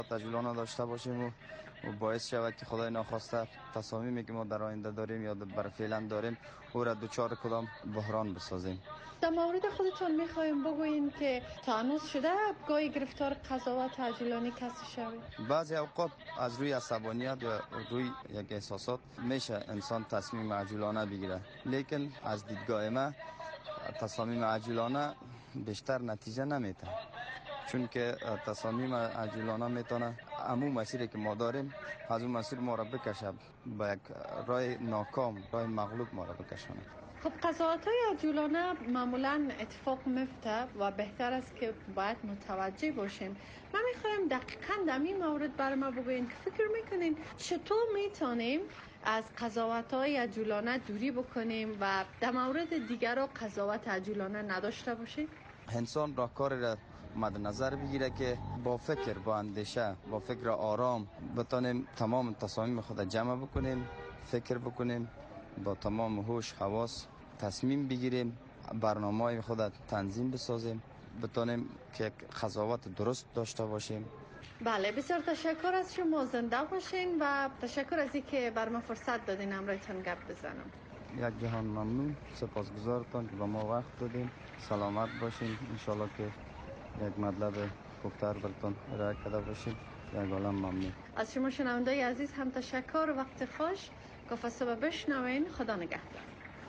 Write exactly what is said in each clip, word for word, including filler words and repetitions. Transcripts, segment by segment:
عجولانه داشته باشیم و و باعث شود که خدای ناخواسته تصامیمی که ما در آینده داریم یا بر فعلا داریم او را دوچار کدام بحران بسازیم. در مورد خودتون میخوایم بگوییم که تا هنوز شده گاهی گرفتار قضاوت عجولانه کسی شوید؟ بعضی اوقات از روی عصبانیت یا روی یک احساسات میشه انسان تصمیم عجولانه بگیره، لیکن از دیدگاه ما تصامیم عجولانه بیشتر نتیجه نمیده، چون که تصامیم عجولانه میتونه عموم مسیری که ما داریم از اون مسیر ما را بکشه با یک راه ناکام، راه مغلوب ما را بکشونه. خب قضاوت های عجولانه معمولا اتفاق میفته و بهتر است که باید متوجه باشیم. من میخوایم دقیقاً در این مورد بر ما بگوین که فکر میکنین چطور میتونیم از قضاوت های عجولانه دوری بکنیم و در مورد دیگران قضاوت عجولانه نداشته باشیم؟ انسان راهکار را مد نظر بگیره که با فکر، با اندیشه، با فکر آرام بتونیم تمام تصامیم خود جمع بکنیم، فکر بکنیم، با تمام هوش حواس تصمیم بگیریم، برنامه‌های خود تنظیم بسازیم، بتونیم که قضاوت درست داشته باشیم. بله، بسیار تشکر از شما، زنده باشین و تشکر از اینکه بر ما فرصت دادین امروزتون گپ بزنم. یک جهان ممنون، سپاسگزارتان که با ما وقت دادین. سلامت باشین، انشالله که یک مطلب خوبتر براتون ارائه کرده باشیم. یک عالم ممنون. از شما شنونده عزیز هم تشکر، وقت خوش. کافه صبح بشنوین. خدا نگهدار.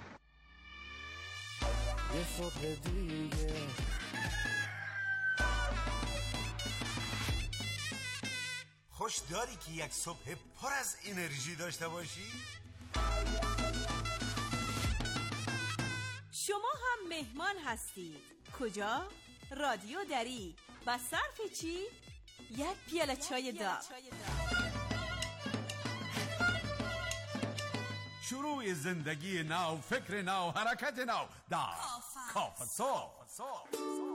یه صبح دیگه خوش داری که یک صبح پر از انرژی داشته باشی؟ شما هم مهمان هستید. کجا؟ رادیو دری. و صرف چی؟ یک پیاله چای داغ. شروع زندگی نو، فکر نو، حرکت نو در کافه صبح.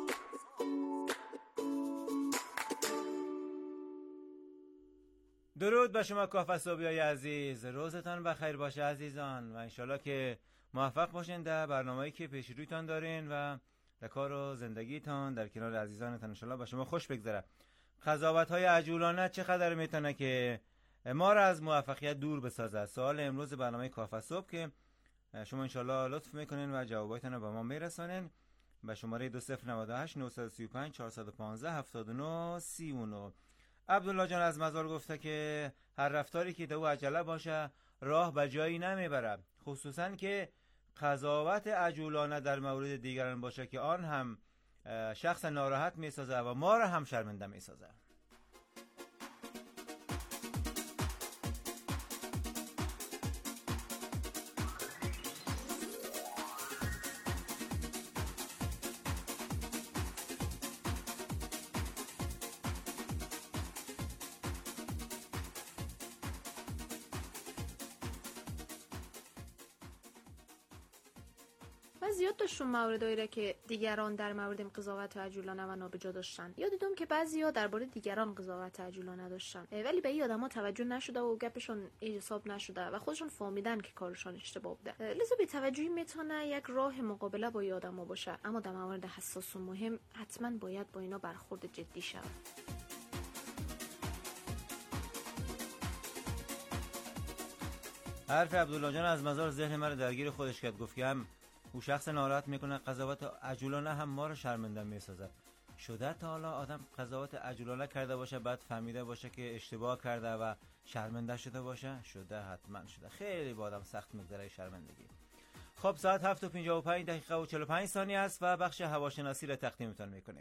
درود به شما کافه صبحیای عزیز، روزتان بخیر باشه عزیزان و انشالله که موفق باشین در برنامه‌ای که پیش رویتان دارین و در کار و زندگیتان در کنار عزیزانتان انشالله به شما خوش بگذره. قضاوت‌های عجولانه چقدر میتونه که ما را از موفقیت دور بسازه؟ سوال امروز برنامه کافه صبح که شما انشالله لطف میکنین و جواباتون رو به ما میرسونین به شماره دو صفر نود و هشت نه سه پنج چهار یک پنج هفت نه سه نه. عبدالله جان از مزار گفته که هر رفتاری که دو عجله باشه راه به جایی نمیبره، خصوصا که قضاوت عجولانه در مورد دیگران باشه که آن هم شخص ناراحت میسازه و ما را هم شرمنده میسازه. من زیاد داشتم موردایی را که دیگران در موردم قضاوت عجولانه و نابجا داشتن. یاد دیدم که بعضیا درباره دیگران قضاوت عجولانه داشتن ولی به این آدما توجه نشده و گپشون حساب نشده و خودشون فهمیدن که کارشون اشتباه بوده. لذا بی توجهی میتونه یک راه مقابله با این آدما باشه، اما در موارد حساس و مهم حتما باید با اینا برخورد جدی شود. حرف عبدالله جان از مزار ذهن من درگیر خودش کرد. گفت که هم او شخص ناراحت میکنه، قضاوت عجولانه هم ما رو شرمنده میسازه. شده تا حالا آدم قضاوت عجولانه کرده باشه بعد فهمیده باشه که اشتباه کرده و شرمنده شده باشه؟ شده، حتما شده. خیلی با آدم سخت میگذره شرمندگی. خب ساعت هفت و پنجاه و پنج دقیقه و چهل و پنج ثانیه است و بخش هواشناسی را تقدیمتان میکنیم.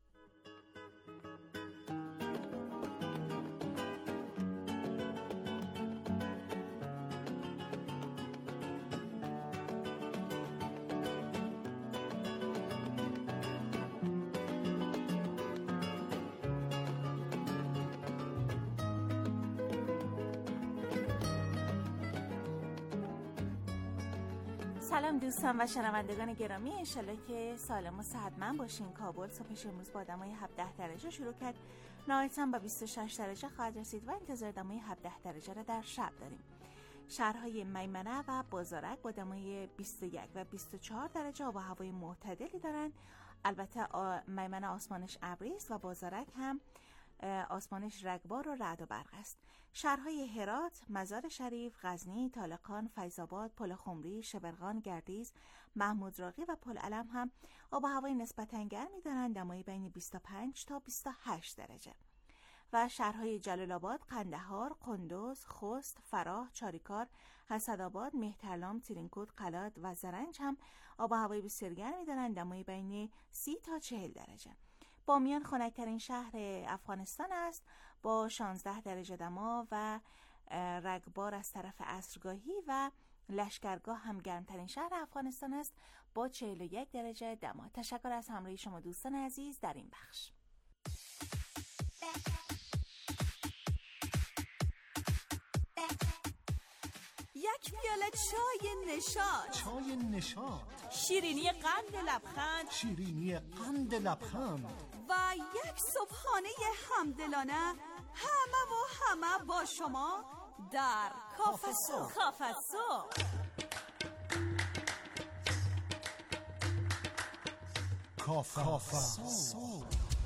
سلام دوستان و شنوندگان گرامی، انشالله که سالم و صحتمند باشین. کابل صبحش امروز با دمای هفده درجه شروع کرد، نهایتاً با بیست و شش درجه خواهد رسید و انتظار دمای هفده درجه را در شب داریم. شهرهای میمنه و بازارک با دمای بیست و یک و بیست و چهار درجه آب و هوای معتدلی دارن. البته میمنه آسمانش ابری است و بازارک هم آسمانش رگبار و رعد و برق است. شهرهای هرات، مزار شریف، غزنی، طالقان، فیض‌آباد، پل خمری، شبرغان، گردیز، محمود راقی و پل علم هم آب و هوای نسبتاً گرمی دارند، دمای بین بیست و پنج تا بیست و هشت درجه. و شهرهای جلال آباد، قندهار، قندوز، خوست، فراه، چاریکار، حسدآباد، مهترلام، ترینکوت، قلات و زرنج هم آب و هوای بسیار گرمی دارند، دمای بین سی تا چهل درجه. بامیان خنک‌ترین شهر افغانستان است با شانزده درجه دما و رگبار از طرف عصرگاهی و لشکرگاه هم گرمترین شهر افغانستان است با چهل و یک درجه دما. تشکر از همراهی شما دوستان عزیز در این بخش. یک پیاله چای نشاط، چای نشاط، شیرینی قند لبخند، شیرینی قند لبخند و یک صبحانه همدلانه همه و همه با شما در کافه صبح. کافه صبح کافه صبح.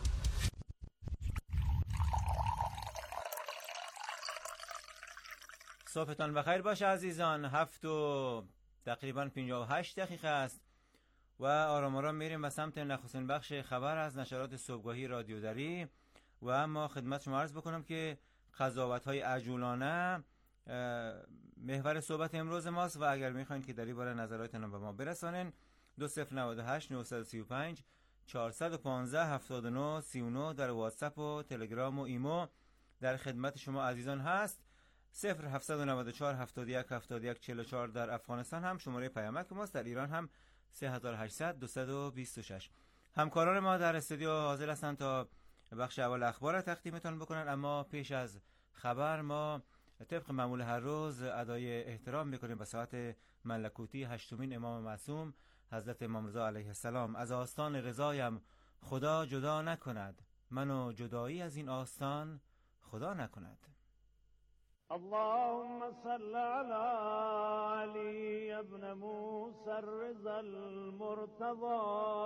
صبحتان بخیر باشه عزیزان. هفت و تقریبا پنجاه و هشت دقیقه است و آرام آرام میریم به سمت نخستین بخش خبر از نشرات صبحگاهی رادیو دری. و اما خدمت شما عرض بکنم که قضاوت‌های عجولانه محور صحبت امروز ماست و اگر میخواین که در این باره نظراتتون به ما برسانین دو صفر نه هشت نه سه پنج چهار یک پنج هفت نه سه نه در واتساپ و تلگرام و ایمو در خدمت شما عزیزان هست. صفر هفت نه چهار هفت یک هفت یک چهار چهار در افغانستان هم شماره پیامک ماست، در ایران هم سه هشت صفر دو دو شش. همکاران ما در استودیو حاضر هستند تا بخش اول اخبار را تقدیمتان بکنن، اما پیش از خبر ما طبق معمول هر روز ادای احترام میکنیم به ساعت ملکوتی هشتمین امام معصوم حضرت امام رضا علیه السلام. از آستان رضایم خدا جدا نکند، منو جدایی از این آستان خدا نکند. اللهم صل على علي ابن موسى الرضا المرتضى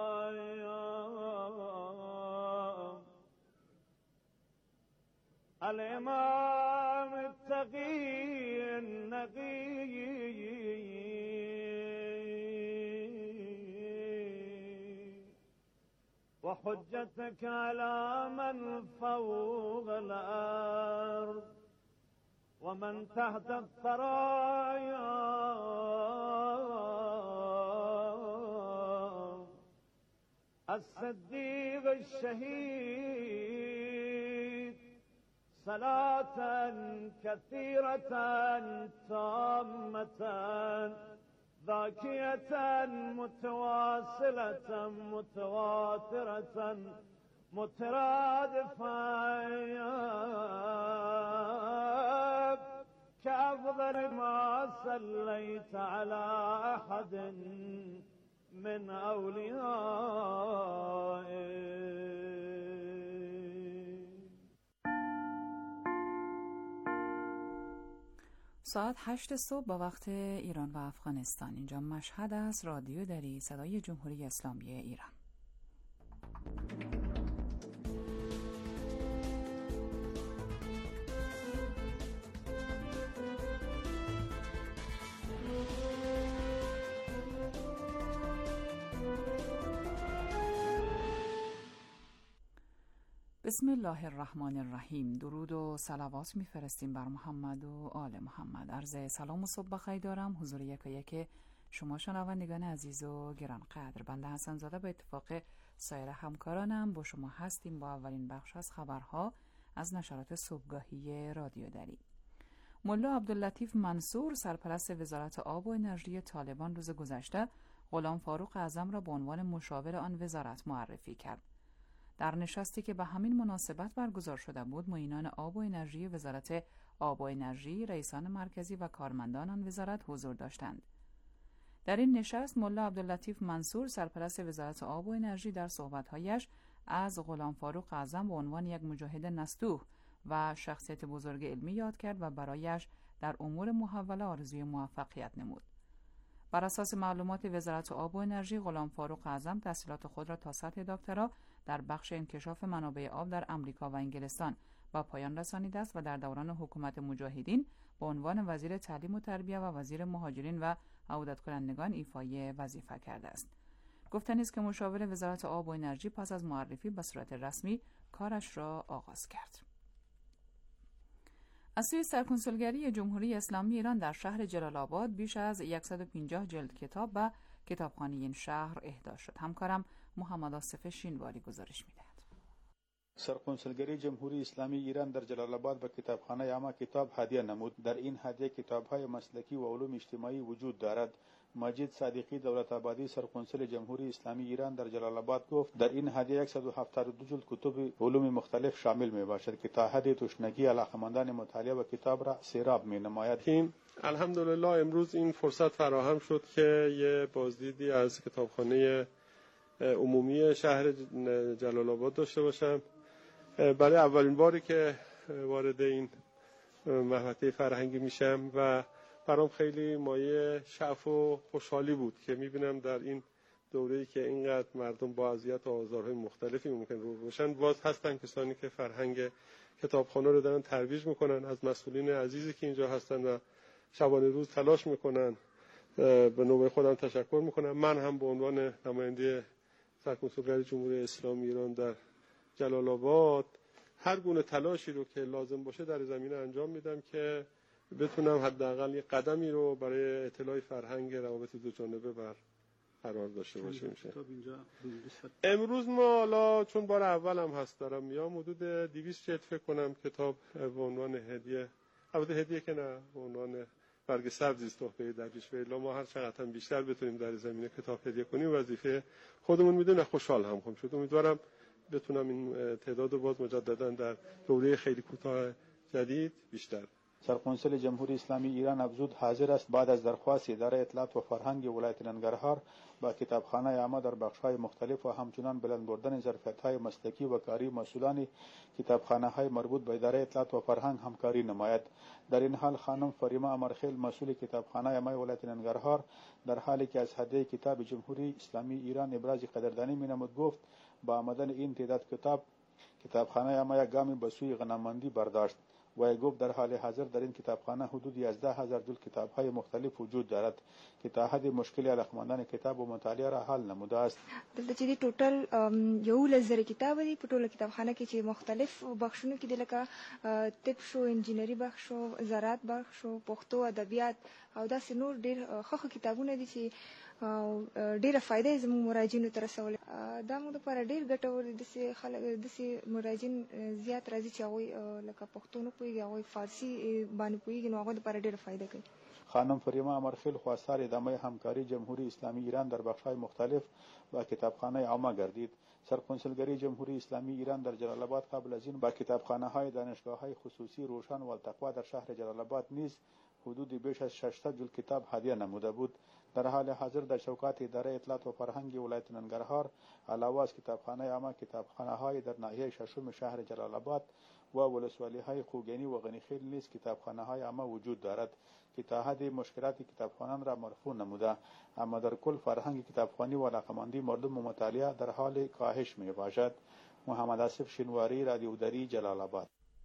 الامام التقي النقي وحجتك على من فوق الارض ومن تحت الثرايا الصديق الشهيد صلاة كثيرة تامة ذاكية متواصلة متواترة مترادفة كأفضل ما صليت على أحد من أوليائك. ساعت هشت صبح با وقت ایران و افغانستان. اینجا مشهد است، رادیو دری، صدای جمهوری اسلامی ایران. بسم الله الرحمن الرحیم. درود و صلوات میفرستیم بر محمد و آل محمد. عرض سلام و صبح بخیر دارم حضور یک و یک شما شنوندگان عزیز و گرانقدر. بنده حسن زاده به اتفاق سایر همکارانم با شما هستیم با اولین بخش از خبرها از نشرات صبحگاهی رادیو دری. ملا عبداللطیف منصور سرپرست وزارت آب و انرژی طالبان روز گذشته غلام فاروق اعظم را به عنوان مشاور آن وزارت معرفی کرد. در نشستی که به همین مناسبت برگزار شده بود، معینان آب و انرژی وزارت آب و انرژی، رئیسان مرکزی و کارمندان آن وزارت حضور داشتند. در این نشست ملا عبداللطیف منصور سرپرست وزارت آب و انرژی در صحبت‌هایش از غلام فاروق اعظم به عنوان یک مجاهد نستوه و شخصیت بزرگ علمی یاد کرد و برایش در امور محوله آرزوی موفقیت نمود. بر اساس معلومات وزارت آب و انرژی، غلام فاروق اعظم تحصیلات خود را تا سطح دکترا در بخش انکشاف منابع آب در امریکا و انگلستان با پایان رسانیده است و در دوران حکومت مجاهدین به عنوان وزیر تعلیم و تربیت و وزیر مهاجرین و عودت کنندگان ایفای وظیفه کرده است. گفتنی است که مشاور وزارت آب و انرژی پس از معرفی به صورت رسمی کارش را آغاز کرد. از سوی سرکنسولگری جمهوری اسلامی ایران در شهر جلال آباد بیش از صد و پنجاه جلد کتاب به کتابخانه این شهر اهدا شد. همکارم محمد آصف شینواری گزارش می‌دهد. سرکنسولگری جمهوری اسلامی ایران در جلال آباد به کتابخانه عامه کتاب هدیه نمود. در این هدیه کتاب‌های مسلکی و علوم اجتماعی وجود دارد. مجید صادقی دولت آبادی سرکنسول جمهوری اسلامی ایران در جلال آباد گفت در این هدیه صد و هفتاد و دو جلد کتب علوم مختلف شامل می باشد که تا حد تشنگی علاقمندان مطالعه و کتاب را سیراب می نماید. الحمدلله امروز این فرصت فراهم شد که یه بازدیدی از کتابخانه عمومی شهر جلال آباد داشته باشم. برای اولین باری که وارد این محوطه فرهنگی میشم و برام خیلی مایه شعف و خوشحالی بود که میبینم در این دوره‌ای که اینقدر مردم با اذیت و آزارهای مختلفی ممکن رو باشن باز هستن کسانی که فرهنگ کتابخانه رو دارن ترویج میکنن. از مسئولین عزیزی که اینجا هستن و شبانه روز تلاش میکنن به نوبه خودم تشکر میکنم. من هم به عنوان نماینده سرکنسولگری جمهوری اسلامی ایران در جلال آباد هر گونه تلاشی رو که لازم باشه در زمینه انجام میدم که بتونم حداقل یک قدمی رو برای اطلاع فرهنگ روابط دو جانبه بر قرار داشته باشیم. امروز ما حالا چون بار اولم هست دارم میام حدود دویست جلد فکر کنم کتاب به عنوان هدیه، البته هدیه که نه، به عنوان برگ سبزی است تحفه دریش. و ما هر چقدر هم بیشتر بتونیم در زمینه کتاب هدیه کنیم وظیفه خودمون میدونیم. خوشحال هم خواهم شد. امیدوارم بتونم این تعداد رو باز مجددا در دوره خیلی کوتاه جدید بیشتر. سرکنسول جمهوری اسلامی ایران افزود حاضر است بعد از درخواست اداره اطلاعات و فرهنگ ولایت ننگرهار با کتابخانه عامه در بخش‌های مختلف و همچنان بلند بردن ظرفیت‌های مسلکی و کاری مسئولان کتابخانه‌های مربوط به اداره اطلاعات و فرهنگ همکاری نماید. در این حال خانم فریما امرخیل مسئول کتابخانه عامه ولایت ننگرهار در حالی که از هدیه کتاب جمهوری اسلامی ایران ابراز قدردانی می‌نمود گفت با آمدن این تعداد کتاب کتابخانه عامه یک گامی به سوی غنیمتی برداشت. و گفت در حال حاضر در این کتابخانه حدود یازده هزار جلد کتاب‌های مختلف وجود دارد که تا حد مشکل علاقمندان کتاب و مطالعه را حل نموده است. دلته چې ټوټل یو لزر کتاب دی په ټوله کتابخانه کې چې مختلف بخشونه کې د لکه طب شو، انجینری بخش شو، زراعت بخش شو، پښتو ادبیات او داسې نور ډېر ښه کتابونه دي چې ډیره فائدې زموږ مراجعینو ته رسولې. دا موږ لپاره ډیر ګټور دي چې خلک داسې مراجعین زیات راځي چې هغوی لکه پښتو نه پوهېږي، هغوی فارسي باندې پوهېږي، نو هغوی لپاره ډیره فایده کوي. خانم فریما امرخیل خواستار ادامه همکاری جمهوری اسلامی ایران در بخش‌های مختلف با کتابخانه عامه گردید. سرکنسولگری جمهوری اسلامی ایران در جلال آباد قبل از این با کتابخانه‌های دانشگاه‌های خصوصی روشن و التقوا در شهر جلال آباد نیز حدود بیش از ششصد جلد کتاب هدیه نموده بود. در حال حاضر در چوکات اداره اطلاعات و فرهنگ ولایت ننگرهار علاوه از کتابخانه عامه کتابخانه‌های در ناحیه ششم شهر جلال آباد و ولسوالی‌های خوگانی و غنیخیل نیز کتابخانه‌های عامه وجود دارد که تا حد مشکلات کتابخوانان را مرفوع نموده، اما در کل فرهنگ کتابخوانی و علاقمندی مردم و مطالعه در حال کاهش می‌باشد. محمد آصف شینواری، رادیو دری، جلال آباد.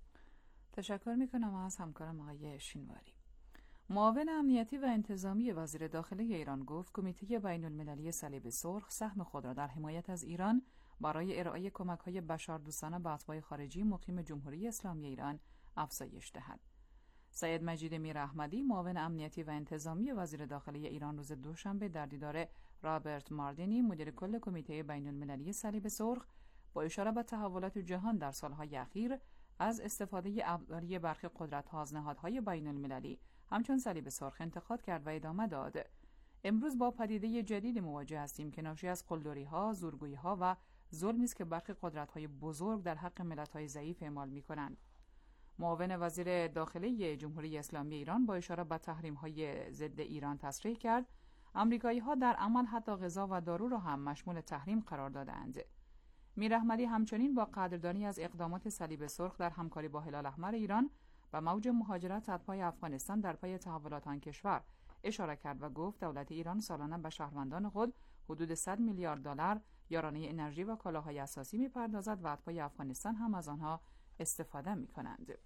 تشکر می‌کنم از همکارم آقای شینواری. معاون امنیتی و انتظامی وزیر داخله ایران گفت کمیته بین‌المللی صلیب سرخ سهم خود را در حمایت از ایران برای ارائه کمک‌های بشردوستانه به اتباع خارجی مقیم جمهوری اسلامی ایران افزایش دهد. سید مجید میر احمدی معاون امنیتی و انتظامی وزیر داخله ایران روز دوشنبه در دیدار رابرت ماردینی مدیر کل کمیته بین‌المللی صلیب سرخ با اشاره به تحولات جهان در سالهای اخیر از استفاده ابزاری برخی قدرت‌ها از نهادهای بین‌المللی همچون صلیب سرخ انتقاد کرد و ادامه داد: امروز با پدیده جدید مواجه هستیم که ناشی از قلدری‌ها، زورگویی‌ها و ظلمی است که برخی قدرت‌های بزرگ در حق ملت‌های ضعیف اعمال می‌کنند. معاون وزیر داخله جمهوری اسلامی ایران با اشاره به تحریم‌های ضد ایران تصریح کرد آمریکایی‌ها در عمل حتی غذا و دارو را هم مشمول تحریم قرار دادند. میر احمدی همچنین با قدردانی از اقدامات صلیب سرخ در همکاری با هلال احمر ایران و موج مهاجرت اتباع افغانستان در پی تحولات آن کشور اشاره کرد و گفت دولت ایران سالانه به شهروندان خود حدود صد میلیارد دلار یارانه انرژی و کالاهای اساسی می‌پردازد و اتباع افغانستان هم از آنها استفاده می‌کنند.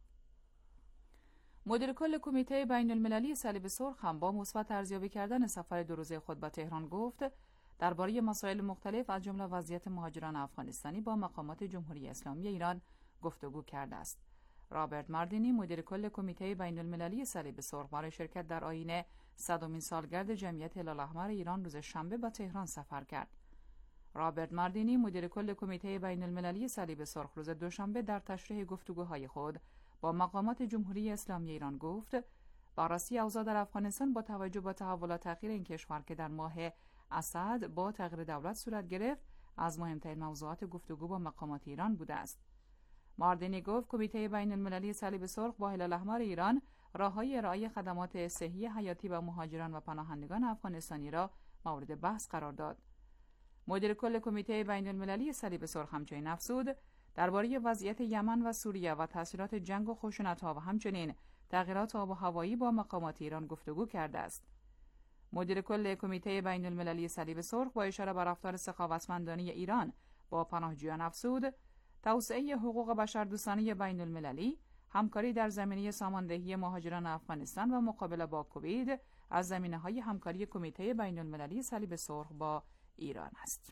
مدیر کل کمیته بین المللی صلیب سرخ هم با مثبت ارزیابی کردن سفر دو روزه خود به تهران گفت درباره مسائل مختلف از جمله وضعیت مهاجران افغانستانی با مقامات جمهوری اسلامی ایران گفتگو کرده است. رابرت ماردینی مدیر کل کمیته بین المللی صلیب سرخ برای شرکت در آیین صدمین سالگرد جمعیت هلال احمر ایران روز شنبه به تهران سفر کرد. رابرت ماردینی مدیر کل کمیته بین المللی صلیب سرخ روز دوشنبه در تشریح گفتگوهای خود با مقامات جمهوری اسلامی ایران گفت بررسی اوضاع در افغانستان با توجه به تحولات اخیر این کشور که در ماه اسد با تغییر دولت صورت گرفت از مهمترین موضوعات گفتگو با مقامات ایران بوده است. ماردینی گفت کمیته بین المللی صلیب سرخ با هلال احمر ایران راههای ارائه خدمات صحی حیاتی به مهاجران و پناهندگان افغانستانی را مورد بحث قرار داد. مدیر کل کمیته بین المللی صلیب سرخ همچنین افزود درباره وضعیت یمن و سوریه و تاثیرات جنگ و خشونت‌ها و همچنین تغییرات آب و هوایی با مقامات ایران گفتگو کرده است. مدیر کل کمیته بین المللی صلیب سرخ با اشاره به رفتار سخاوتمندانه ایران با پناهجویان افزود توسعه حقوق بشردوستانه بین المللی، همکاری در زمینه ساماندهی مهاجران افغانستان و مقابله با کووید از زمینه‌های همکاری کمیته بین المللی صلیب سرخ با ایران است.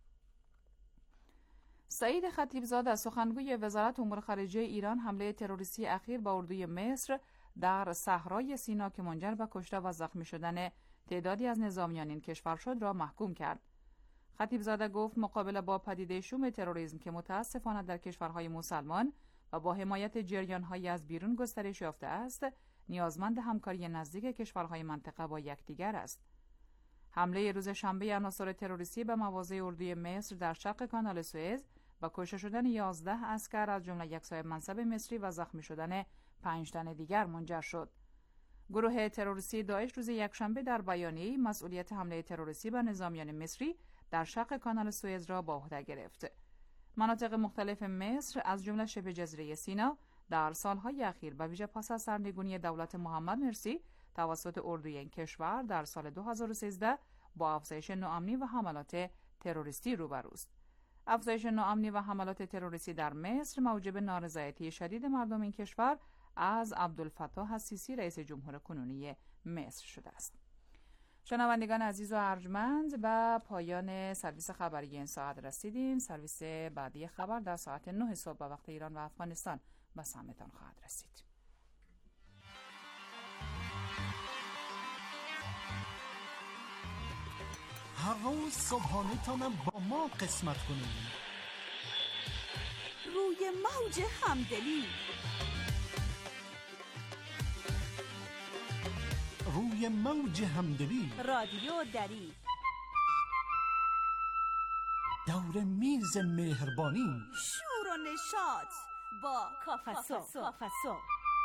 سعید خطیبزاده سخنگوی وزارت امور خارجه ایران حمله تروریستی اخیر با اردوی مصر در صحرای سینا که منجر به کشته و زخمی شدن تعدادی از نظامیان این کشور شد را محکوم کرد. خطیبزاده گفت مقابله با پدیده شوم تروریسم که متاسفانه در کشورهای مسلمان و با حمایت جریان‌های از بیرون گسترش یافته است، نیازمند همکاری نزدیک کشورهای منطقه با یکدیگر است. حمله روز شنبه عناصر تروریستی به مواضع اردوی مصر در شرق کانال سوئز با کشته شدن یازده عسکر از جمله یک صاحب منصب مصری و زخمی شدن پنج تن دیگر منجر شد. گروه تروریستی داعش روز یکشنبه در بیانیه‌ای مسئولیت حمله تروریستی به نظامیان مصری در شرق کانال سوئز را به عهده گرفت. مناطق مختلف مصر از جمله شبه جزیره سینا در سالهای اخیر به ویژه پس از سرنگونی دولت محمد مرسی توسط اردوی این کشور در سال دو هزار و سیزده با افزایش نوآمنی و حملات تروریستی روبروست. افزایش نوآمنی و حملات تروریستی در مصر موجب نارضایتی شدید مردم این کشور از عبدالفتاح السیسی رئیس جمهور کنونی مصر شده است. شنوندگان عزیز و ارجمند، به پایان سرویس خبری این ساعت رسیدیم. سرویس بعدی خبر در ساعت نه صبح به وقت ایران و افغانستان به سمتان خواهد رسید. هر روز صبحانه تانم با ما قسمت کنیم. روی موج همدلی، روی موج همدلی، رادیو دری، دور میز مهربانی، شور و نشاط با کافسو. کافسو.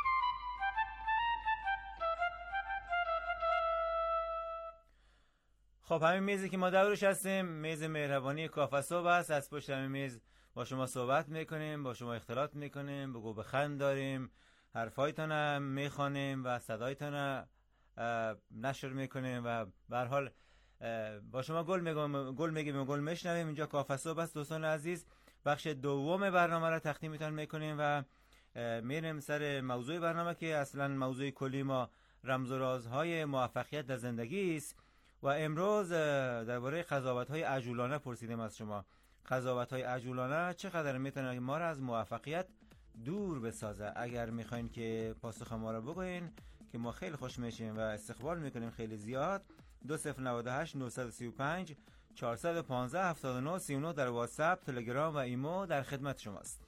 خب همین میزی که ما دورش هستیم میز مهربانی کافسو است. از پشت همین میز با شما صحبت میکنیم، با شما اختلاط میکنیم، بگو بخند داریم، حرفایتان میخوانیم و صدایتان نشر میکنیم و به هر حال با شما گل میگم گل میگیم و گل میشنویم. اینجا کافسو است دوستان عزیز. بخش دوم برنامه را تقدیمتان میکنیم و میریم سر موضوع برنامه که اصلا موضوع کلی ما رمز و رازهای موفقیت در زندگی است و امروز درباره قضاوت‌های عجولانه پرسیدیم از شما. قضاوت‌های عجولانه چقدر میتونه ما را از موفقیت دور بسازه؟ اگر میخواین که پاسخ ما را بگوین که ما خیلی خوش میشیم و استقبال میکنیم خیلی زیاد. دو صفر نود و هشت نهصد و سی و پنج چهارصد و پانزده هفتاد و نه سی و نه در واتساپ، تلگرام و ایمو در خدمت شماست.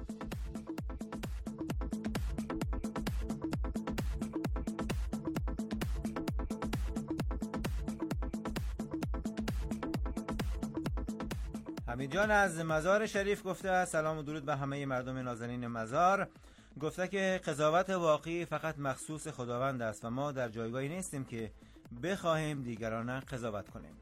حمید جان از مزار شریف گفته سلام و درود به همه مردم نازنین مزار. گفته که قضاوت واقعی فقط مخصوص خداوند است و ما در جایگاهی نیستیم که بخواهیم دیگران قضاوت کنیم.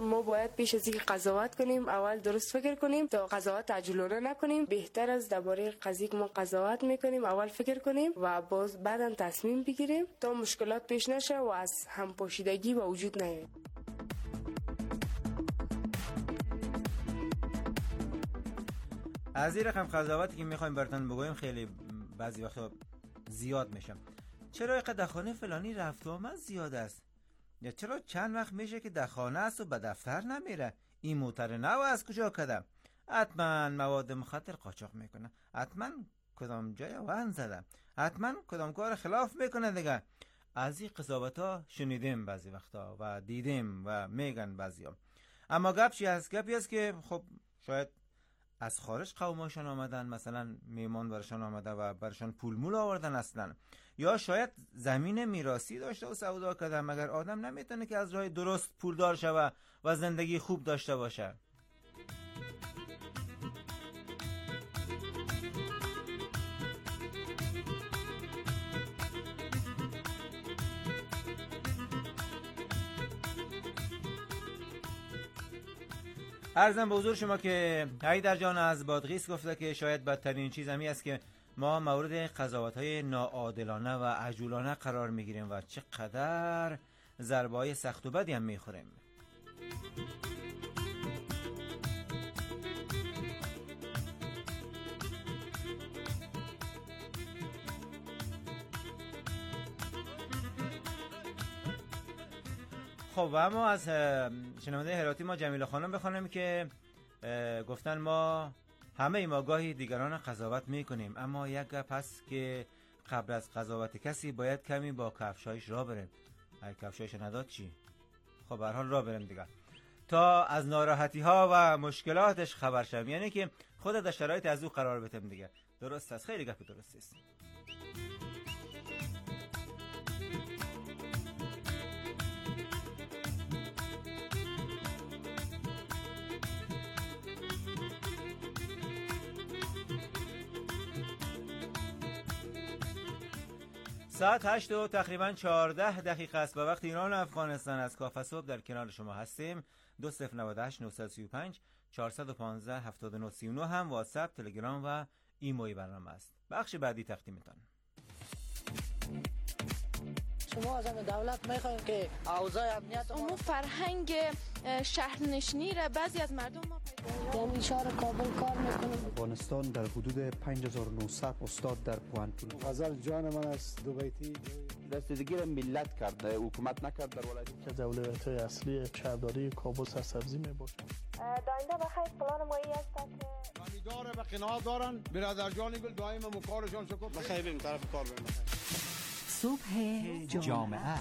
ما باید پیش از اینکه قضاوت کنیم اول درست فکر کنیم تا قضاوت عجولانه نکنیم. بهتر از درباره قضیه که ما قضاوت میکنیم اول فکر کنیم و باز بعداً تصمیم بگیریم تا مشکلات پیش نشه و از همپاشیدگی به وجود نیاد. از این رقم قضاوتی که میخوایم براتون بگویم خیلی بعضی وقتا زیاد میشه. چرا اینقدر در خانه فلانی رفت و آمد زیاد است؟ یا چرا چند وقت میشه که در خانه است و به دفتر نمیره؟ این موتر نو از کجا کده؟ حتما مواد مخدر قاچاق میکنه، حتما کدام جای وان زده، حتما کدام کار خلاف میکنه دیگه. از این قضاوت ها شنیدیم بعضی وقتا و دیدیم و میگن بعضیا. اما گپشی هست، گپی هست که خب شاید از خارج قوماشان آمدن، مثلا میمان برشان آمده و برشان پول مول آوردن اصلا، یا شاید زمین میراثی داشته و سودا کرده. مگر آدم نمیتونه که از راه درست پولدار شوه و زندگی خوب داشته باشه؟ عرضم به حضور شما که حیدر جان از بادغیس گفته که شاید بدترین چیز همی است که ما مورد قضاوت‌های ناعادلانه و عجولانه قرار میگیریم و چقدر ضربه‌های سخت و بدی هم میخوریم. خب و اما از شنونده هراتی ما جمیله خانم بخوانم که گفتن ما همه ما گاهی دیگران قضاوت میکنیم، اما یک گپ هست که قبل از قضاوت کسی باید کمی با کفشایش را بریم. اگه کفشایش نداد چی؟ خب به هر حال را بریم دیگه تا از ناراحتی ها و مشکلاتش خبر شم، یعنی که خود در شرایط از او قرار بتیم دیگه. درست است، خیلی گپ درست است. ساعت هشت و تقریبا چهارده دقیقه است و وقت ایران و افغانستان. از کافه صبح در کنار شما هستیم. دو صفر نود و هشت نهصد و سی و پنج چهارصد و پانزده هفتاد و نه سی و نه هم واتساپ، تلگرام و ایموی برنامه است. بخش بعدی تقدیمتان. شما از دولت میخواین که اوضاع امنیت امور فرهنگ شهرنشینی را بعضی از مردم ما یعنی شهر کابل کار میکنه. افغانستان در حدود پنج هزار و نهصد استاد در پوهنتون. غزل جان من است دو بیتی رسیدگی را ملت کرده، حکومت نکرد در ولایت. که اولویت اصلی شهرداری کابل سرسبزی میباشه. داینده بخیر پلان مایی است که خریدار به قناعت دارن. برادر جان گل دائم مکارشان شکر. بخیر بریم طرف کار بریم. صبح جامعه.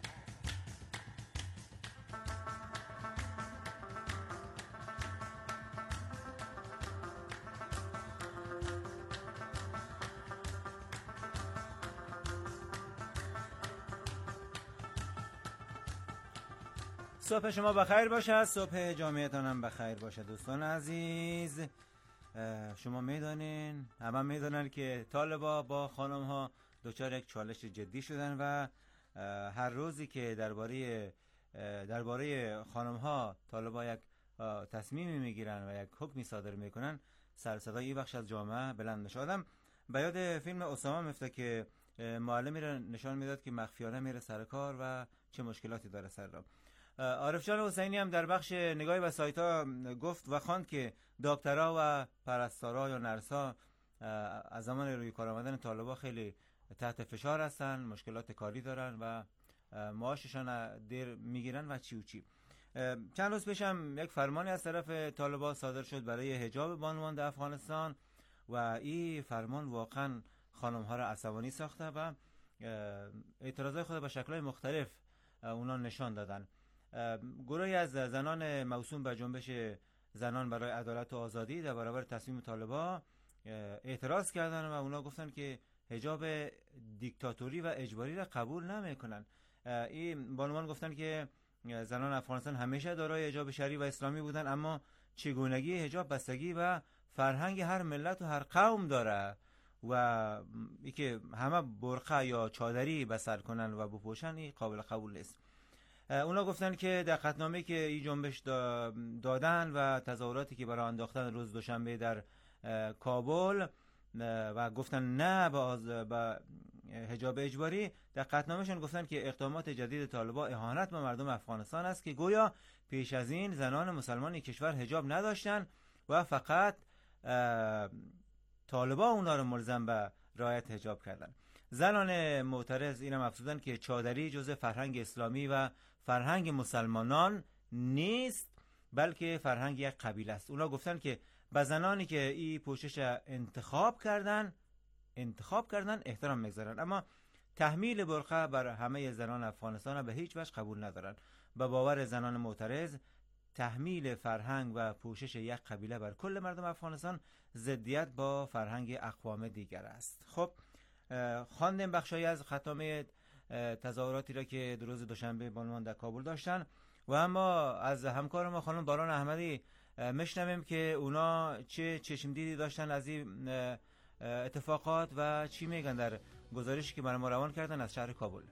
صبح شما بخیر باشه، صبح جامعهتان هم بخیر باشه. دوستان عزیز، شما میدانین، همه میدانن که طالبا با خانم ها دچار یک چالش جدی شدن و هر روزی که درباره درباره خانم ها طالبا یک تصمیمی میگیرن و یک حکمی صادر میکنن، سر صدای این بخش از جامعه بلند میشه. آدم به یاد فیلم اسامه میفته که معلمی را نشان میداد که مخفیانه میره سر کار و چه مشکلاتی داره سر را. عارف جان حسینی هم در بخش نگاهی به سایت ها گفت و خواند که دکترها و پرستارا یا نرسا از زمان روی کار آمدن طالبا خیلی تحت فشار هستن، مشکلات کاری دارن و معاششان دیر میگیرن و چی و چی. چند روز پیش هم یک فرمانی از طرف طالبا صادر شد برای حجاب بانوان در افغانستان و این فرمان واقعا خانم ها را عصبانی ساخته و اعتراضای خود به شکل‌های مختلف اونا نشان دادن. گروهی از زنان موسوم به جنبش زنان برای عدالت و آزادی در برابر تصمیم طالبا اعتراض کردن و اونا گفتن که حجاب دیکتاتوری و اجباری را قبول نمیکنن. این بانوان گفتن که زنان افغانستان همیشه دارای حجاب شرعی و اسلامی بودن، اما چگونگی حجاب بستگی و فرهنگ هر ملت و هر قوم داره و اینکه همه برقه یا چادری بسر کنن و بپوشن این قابل قبول نیست. اونا گفتن که در خطنامه که این جنبش دادن و تظاهراتی که برای انداختن روز دوشنبه در کابل و گفتن نه با حجاب اجباری، در قطعنامه‌شون گفتن که اقدامات جدید طالبان اهانت به مردم افغانستان است که گویا پیش از این زنان مسلمان کشور حجاب نداشتن و فقط طالبان اونا رو ملزم به رعایت حجاب کردن. زنان معترض اینم افزودن که چادری جزء فرهنگ اسلامی و فرهنگ مسلمانان نیست، بلکه فرهنگ یک قبیله است. اونا گفتن که به زنانی که این پوشش انتخاب کردن انتخاب کردن احترام میگذارن، اما تحمیل برقع بر همه زنان افغانستان به هیچ وجه قبول ندارن. به باور زنان معترض، تحمیل فرهنگ و پوشش یک قبیله بر کل مردم افغانستان ضدیت با فرهنگ اقوام دیگر است. خب خواندیم بخشایی از خطنامه تظاهراتی را که در روز دوشنبه بانوان در کابل داشتن و اما از همکار ما خانم باران احمدی میشنویم که اونا چه چشمدیدی داشتن از این اتفاقات و چی میگن در گزارشی که برای ما روان کردن از شهر کابل.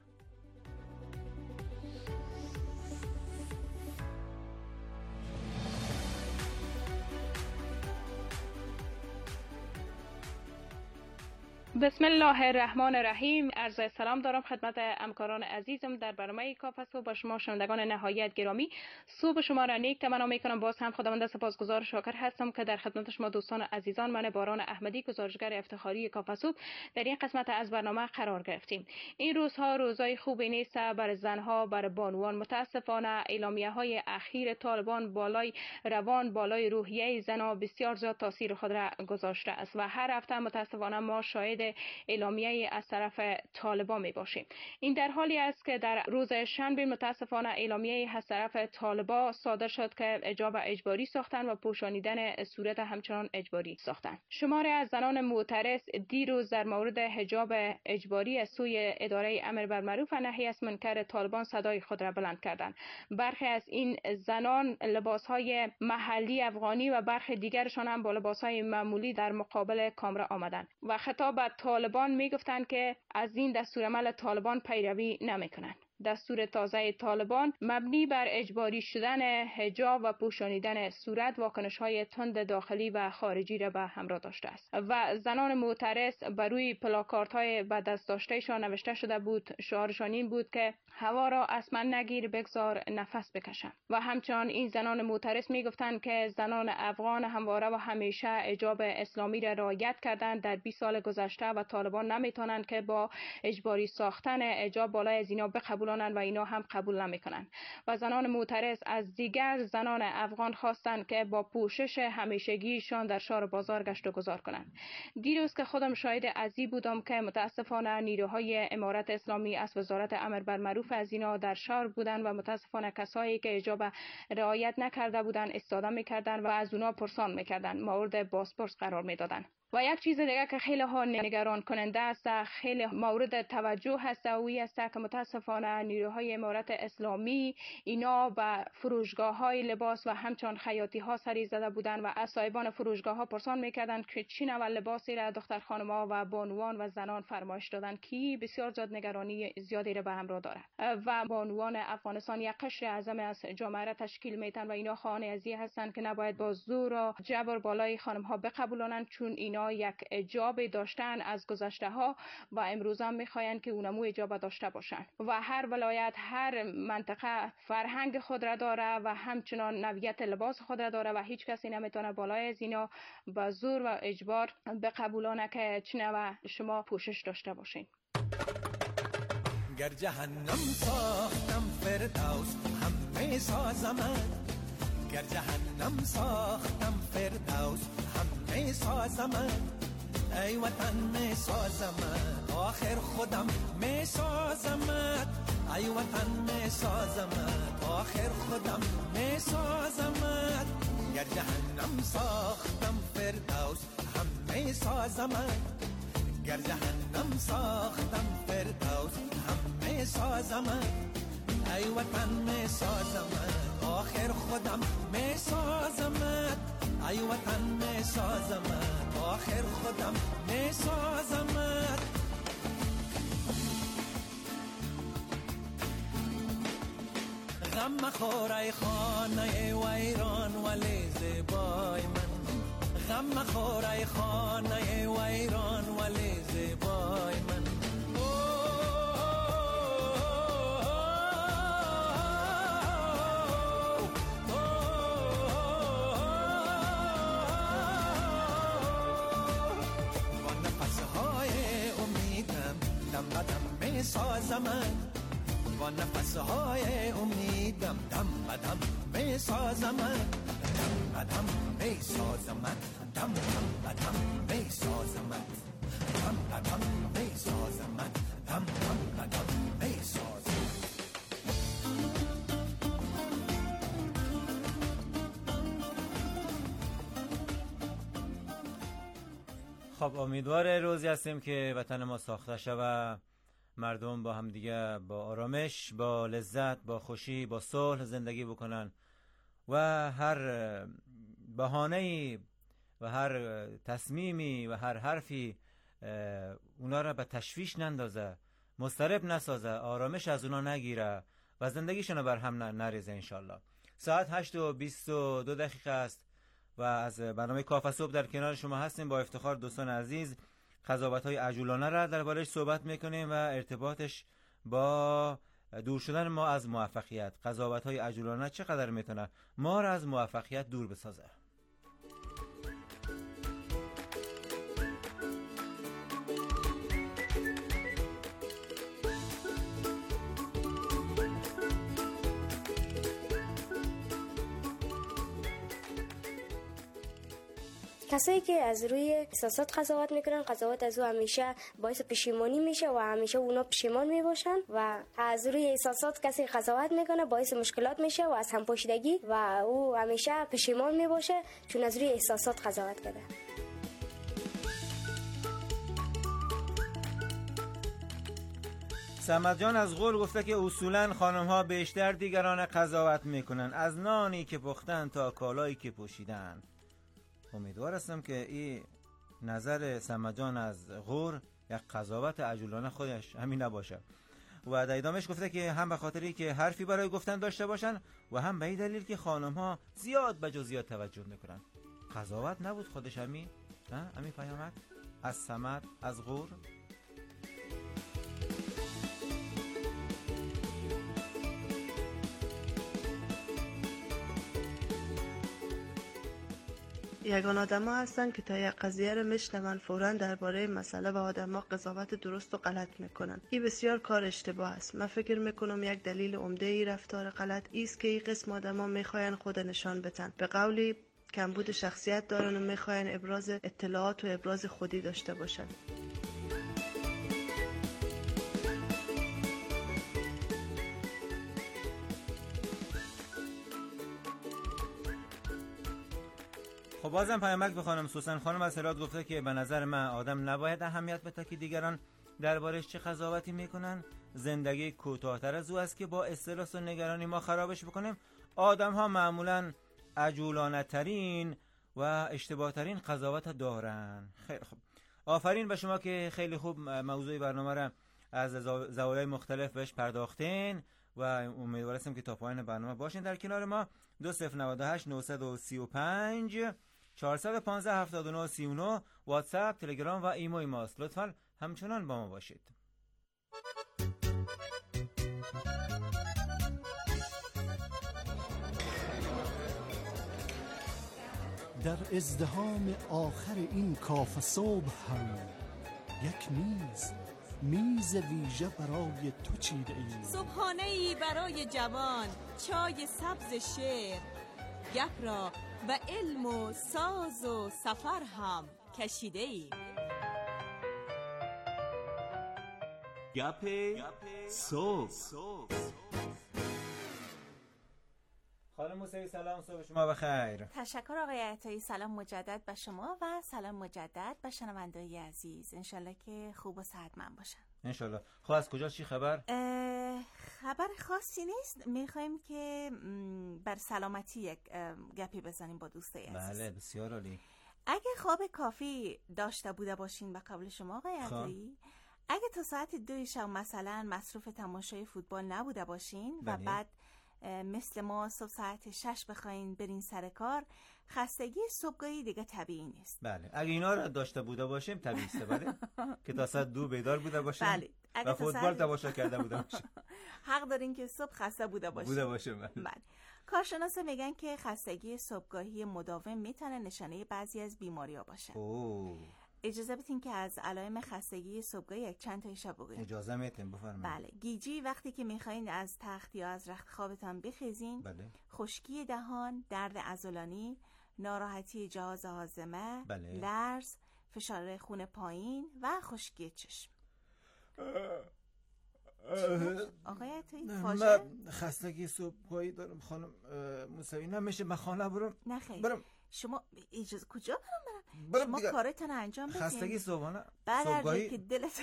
بسم الله الرحمن الرحیم. عرض سلام دارم خدمت همکاران عزیزم در برنامه کافه صبح با شما شنوندگان نهایت گرامی. صبح شما را نیک تمنا میکنم. باز هم خداوند سپاسگزار شاکر هستم که در خدمت شما دوستان عزیزان من باران احمدی گزارشگر افتخاری کافه صبح در این قسمت از برنامه قرار گرفتیم. این روزها روزای خوبی نیست برای زنها، برای بانوان. متاسفانه اعلامیه های اخیر طالبان بالای روان بالای روحیه زنها بسیار زیاد تاثیر خود را گذاشته است و هر هفته متاسفانه ما شاهد اعلامیه از طرف طالبان می باشیم. این در حالی است که در روز شنبه متاسفانه اعلامیه از طرف طالبان صادر شد که حجاب اجباری ساختن و پوشانیدن صورت همچنان اجباری ساختن. شماری از زنان معترض دیروز در مورد حجاب اجباری از سوی اداره امر بالمعروف و نهی از منکر طالبان صدای خود را بلند کردند. برخی از این زنان لباسهای محلی افغانی و برخی دیگرشان هم با لباسهای معمولی در مقابل کامرا آمدند و خطاب به طالبان میگفتند که از این دستورالعمل طالبان پیروی نمیکنند. دستور تازه طالبان مبنی بر اجباری شدن حجاب و پوشانیدن صورت واکنش‌های تند داخلی و خارجی را به همراه داشته است و زنان معترض بر روی پلاکاردهای به دست داشتهشان نوشته شده بود. شعارشان این بود که هوا را از من نگیر بگذار نفس بکشم و همچنان این زنان معترض میگفتند که زنان افغان همواره و همیشه حجاب اسلامی را رعایت کردند در بیست سال گذشته و طالبان نمیتونند که با اجباری ساختن حجاب بالای از اینا بقبول و اینا هم قبول نمیکنن و زنان معترض از دیگر زنان افغان خواستند که با پوشش همیشگیشان در شهر بازار گشت و گذار کنند. دیروز که خودم شاهد ازی بودم که متاسفانه نیروهای امارت اسلامی از وزارت امر بالمعروف از اینا در شهر بودند و متاسفانه کسایی که حجاب رعایت نکرده بودند استفاده میکردند و از اونا پرسان میکردند، مورد بازپرس قرار میدادند. و یک چیز دیگه که خیلی ها نگران کننده است، خیلی مورد توجه هست و این است که متاسفانه نیروهای امارت اسلامی اینا به فروشگاه های لباس و همچنان خیاطی ها سری زده بودند و از صاحبان فروشگاه ها پرسان میکردند که چی نوع لباسی را دختر خانم ها و بانوان و زنان فرمایش دادند که بسیار زیاد نگرانی زیادی را به همراه دارد و بانوان افغانستان یک قشر اعظم از جامعه را تشکیل میدن و اینا خواهان از این هستند که نباید با زور و جبر بالای خانم ها بقبولانند، چون اینا یک حجاب داشتن از گذشته ها و امروز هم میخواین که اونمو حجاب داشته باشن و هر ولایت هر منطقه فرهنگ خود را داره و همچنان نوعیت لباس خود را داره و هیچ کسی نمیتونه بالای از اینا با زور و اجبار بقبولانه که چنوع شما پوشش داشته باشین. گر جهنم ساختم فردوس همه سازمت، گر جهنم ساختم فردوس همه سازمت، ای وطن می سازمت آخر خودم می سازمت، ای وطن می سازمت آخر خودم می سازمت، گر جهنم ساختم فردوس همه سازمت، گر جهنم ساختم فردوس همه سازمت، ای وطن می سازمت آخر خودم می سازمت، ای وطن می سازمت آخر خودم می سازمت. غم مخور ای خانه ویران ولی زیبای من، غم مخور ای خانه ویران ولی زیبای من. با نفسهای امیدم دم بدم می سازم، با نفسهای امیدم دم بدم می سازم، دم بدم می سازم، دم بدم می سازم، دم بدم می سازم، دم بدم می سازم. خب امیدوار روزی هستیم که وطن ما ساخته شود، مردم با هم دیگه با آرامش، با لذت، با خوشی، با صلح زندگی بکنن و هر بهانه‌ای و هر تصمیمی و هر حرفی اونا را به تشویش نندازه، مضطرب نسازه، آرامش از اونا نگیره و زندگیشون بر هم نریزه انشالله. ساعت هشت و بیست و دو دقیقه است و از برنامه کافه صبح در کنار شما هستیم. با افتخار دوستان عزیز قضاوت‌های عجولانه را درباره‌اش صحبت می‌کنیم و ارتباطش با دور شدن ما از موفقیت. قضاوت‌های عجولانه چقدر میتونه ما را از موفقیت دور بسازه؟ کسایی که از روی احساسات قضاوت میکنن، قضاوت از او همیشه باعث پشیمانی میشه و همیشه اونا پشیمان میباشن و از روی احساسات کسی قضاوت میکنه باعث مشکلات میشه و از هم پوشیدگی و او همیشه پشیمان میباشه چون از روی احساسات قضاوت کرده. صمد جان از غول گفته که اصولاً خانم ها بیشتر دیگران قضاوت میکنن، از نانی که پختن تا کالایی که پوشیدن. امیدوار هستم که این نظر صمد جان از غور یک قضاوت عجولانه خودش همین نباشه. و در ادامهش گفته که هم به خاطری که حرفی برای گفتن داشته باشن و هم به این دلیل که خانم ها زیاد به جزئیات توجه میکنن. قضاوت نبود خودش همین؟ همین پیامد از صمد از غور. یگان آدم ها هستن که تا یک قضیه رو میشنون فوراً درباره مسئله و آدم ها قضاوت درست و غلط میکنن. این بسیار کار اشتباه است. من فکر میکنم یک دلیل عمده ای رفتار غلط ایست که این قسم آدم ها میخواین خود نشان بتن. به قولی کمبود شخصیت دارن و میخواین ابراز اطلاعات و ابراز خودی داشته باشن. خب بازم پیامک به خانم سوسن خانم از هرات گفته که به نظر من آدم نباید اهمیت بده که دیگران دربارش چه قضاوتی میکنن. زندگی کوتاه‌تر از او است که با استرس و نگرانی ما خرابش بکنیم. آدم ها معمولا عجولانه ترین و اشتباه ترین قضاوت دارن. خیلی خوب، آفرین به شما که خیلی خوب موضوع برنامه را از زوایای مختلف بهش پرداختین و امیدوار هستم که تا پایان برنامه باشین در کنار ما. دو صفر نود و هشت نهصد و سی و پنج چهارصد و پانزده هفتاد و نه سی و نه واتساپ، تلگرام و ایموی ماست. لطفاً همچنان با ما باشید. در ازدحام آخر این کافه صبح هم یک میز میز ویژه برای تو چیده ایم. صبحانه ای برای جوان، چای سبز شعر، گپ را به علم و ساز و سفر هم کشیده ایم. گپ صبح. خانم موسوی سلام، صبح شما بخیر. تشکر آقای عطایی، سلام مجدد به شما و سلام مجدد به شنوندگان عزیز. انشالله که خوب و صحتمند باشن. انشالله. خب از کجا چی خبر؟ خبر خاصی نیست، میخوایم که بر سلامتی یک گپی بزنیم با دوستای عزیز. بله بسیار عالی. اگه خواب کافی داشته بوده باشین به قول شما آقای عطایی، اگه تا ساعت دو شب مثلا مصروف تماشای فوتبال نبوده باشین و بعد مثل ما صبح ساعت شش بخواین برین سر کار، خستگی صبحگاهی دیگه طبیعی نیست. بله اگه اینا رو داشته بوده باشیم طبیعی است. بله که تا ساعت دو بیدار بوده باشیم. بله و فوتبال تماشا کرده بوده باشیم. حق دارین که صبح خسته بوده باشیم. بوده باشیم. بله. کارشناسا میگن که خستگی صبحگاهی مداوم میتونه نشانه بعضی از بیماری‌ها باشه. اوه. اجازه بدین که از علائم خستگی صبحگاهی یک چند تایشو بگویم. اجازه میتین بفرمایید. بله، گیجی وقتی که میخواین از تخت یا از رخت خوابتان بخیزین. بله. خشکی دهان، درد عضلانی، ناراحتی جهاز هاضمه، بله. لرز، فشار خون پایین و خشکی چشم. آقای توی فاجعه؟ من خستگی صبحگاهی دارم خانم موسوی. نمیشه من خانه برم؟ نه خیلی. برم. شما اجازه کجا برم برم؟ برم شما دیگه. کارتون انجام بدین. خستگی صبحانه صبحگاهی که دلت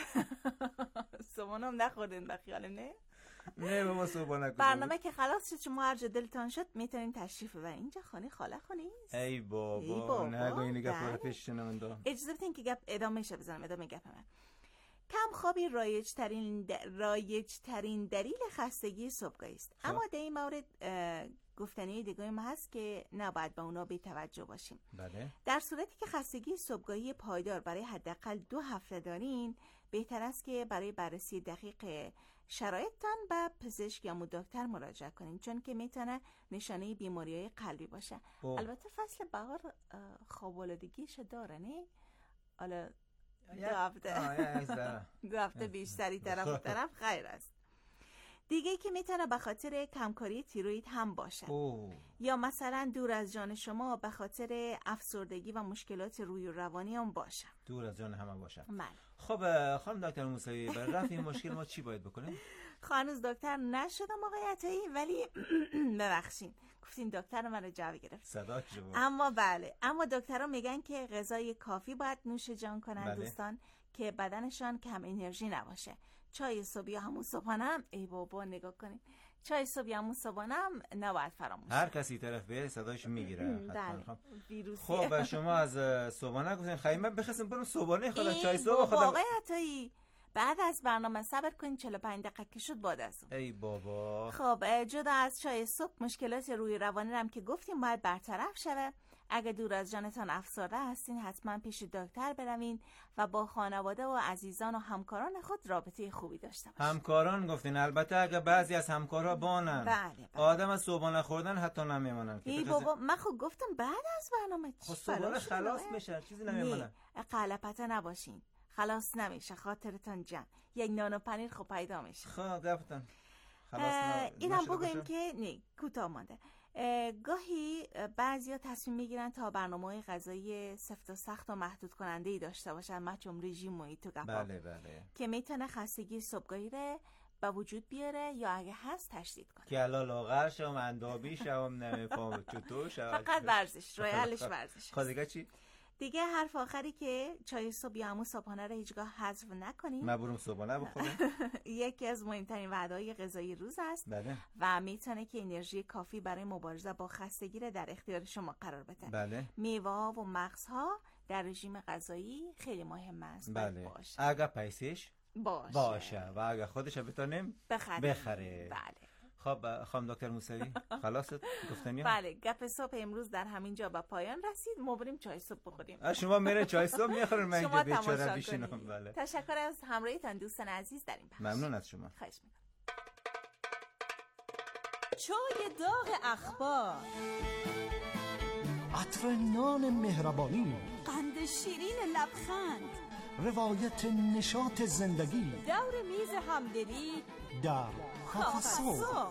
صبحانه هم نخوردین بخیال نه؟ نه بابا صبحانه برنامه که خلاص شد شما هر جا دلتان شد میتونین تشریف ببرین. اینجا خانه خاله خونه است. ای بابا, ای بابا. نگو این گپ رو پیش شنونده. اجازه بدین که گپ ادامه شه بزنم ادامه گپ من. کم خوابی رایج ترین د... رایج ترین دلیل خستگی صبحگاهی است. اما در این مورد گفتنی دیگه ما هست که نباید به اونا بی توجه باشیم. بله. در صورتی که خستگی صبحگاهی پایدار برای حداقل دو هفته دارین، بهتر است که برای بررسی دقیق شرایطتان به پزشک یا دکتر مراجعه کنین، چون که میتونه نشانه بیماری‌های قلبی باشه. اوه. البته فصل بهار خواب‌آلودگیش داره نه؟ حالا دو هفته دو هفته بیشتری طرف و طرف خیر است. دیگه که میتونه به خاطر کمکاری تیروید هم باشه. اوه. یا مثلا دور از جان شما به خاطر افسردگی و مشکلات روحی و روانی هم باشه. دور از جان همه باشه. بله. خب خانم دکتر موسوی برای رفع این مشکل ما چی باید بکنیم؟ هنوز دکتر نشدم آقای عطایی، ولی ببخشید گفتین دکتر من رو جواب گرفت. صدا شما. اما بله، اما دکترها میگن که غذای کافی باید نوش جان کنن. بله. دوستان که بدنشان کم انرژی نباشه. چای صبح یا همون صبحانه هم ای بابا نگاه کنین، چای صبح یا همون صبحانه هم نباید فراموش. هر کسی طرف به صداش میگیره. حتما. خب شما از صبحانه گفتین خیلی من بخواستم برم صبحانه خودم چای صبح خودم. آقای عطایی بعد از برنامه صبر کنین چهل و پنج دقیقه که شد بعد از اون. ای بابا. خب جدا از چای صبح مشکلات روحی روانی هم که گفتیم باید برطرف شوه. اگه دور از جانتان افسرده هستین حتما پیش دکتر بروین و با خانواده و عزیزان و همکاران خود رابطه خوبی داشته باشین. همکاران گفتین؟ البته اگه بعضی از همکارها بانن. بله بله. آدم از صبحانه خوردن حتی نمیمونن. ای بابا من خب گفتم بعد از برنامه خب صبحانه خلاص میشه چیزی نمیمونه. قلپته نباشین، خلاص نمیشه، خاطرتان جمع. یک نان و پنیر خب پیدا میشه. خب گفتن خلاص اینم بگویم که نه کوتاه مانده. گاهی بعضیا تصمیم میگیرن تا برنامه‌های غذایی سفت و سخت و محدود کننده ای داشته باشن، مچم رژیم محیط و گپا. بله بله. که میتونه خستگی صبحگاهی رو به وجود بیاره یا اگه هست تشدید کنه. که الا لاغر شوم اندابی شوم نمیفهم چطور شوم. فقط ورزش، راه حلش ورزش. خب دیگه چی؟ دیگه حرف آخری که چای صبح یا همون صبحانه رو هیچگاه حذف نکنیم. من برم صبحانه بخورم. یکی از مهمترین وعده‌های غذایی روز است. بله. و میتونه که انرژی کافی برای مبارزه با خستگی رو در اختیار شما قرار بده. بله. میوه‌ها و مغزها در رژیم غذایی خیلی مهم است. بله. باشه. اگه پیسش باشه. باشه و اگه خودش بتونیم بخره. بخره. بله. خب خانم دکتر موسوی خلاص گفتنی؟ بله گپ صبح امروز در همین جا به پایان رسید. ما بریم چای صبح بخوریم. شما میره چای صبح میخورین من اینجا بیچاره بشینم. بله. تشکر از همراهیتان دوستان عزیز در این بخش. ممنون از شما. خواهش می‌کنم. چای داغ اخبار، عطر نان مهربانی، قند شیرین لبخند، روایت نشاط زندگی، دور میز همدلی در کافه صبح.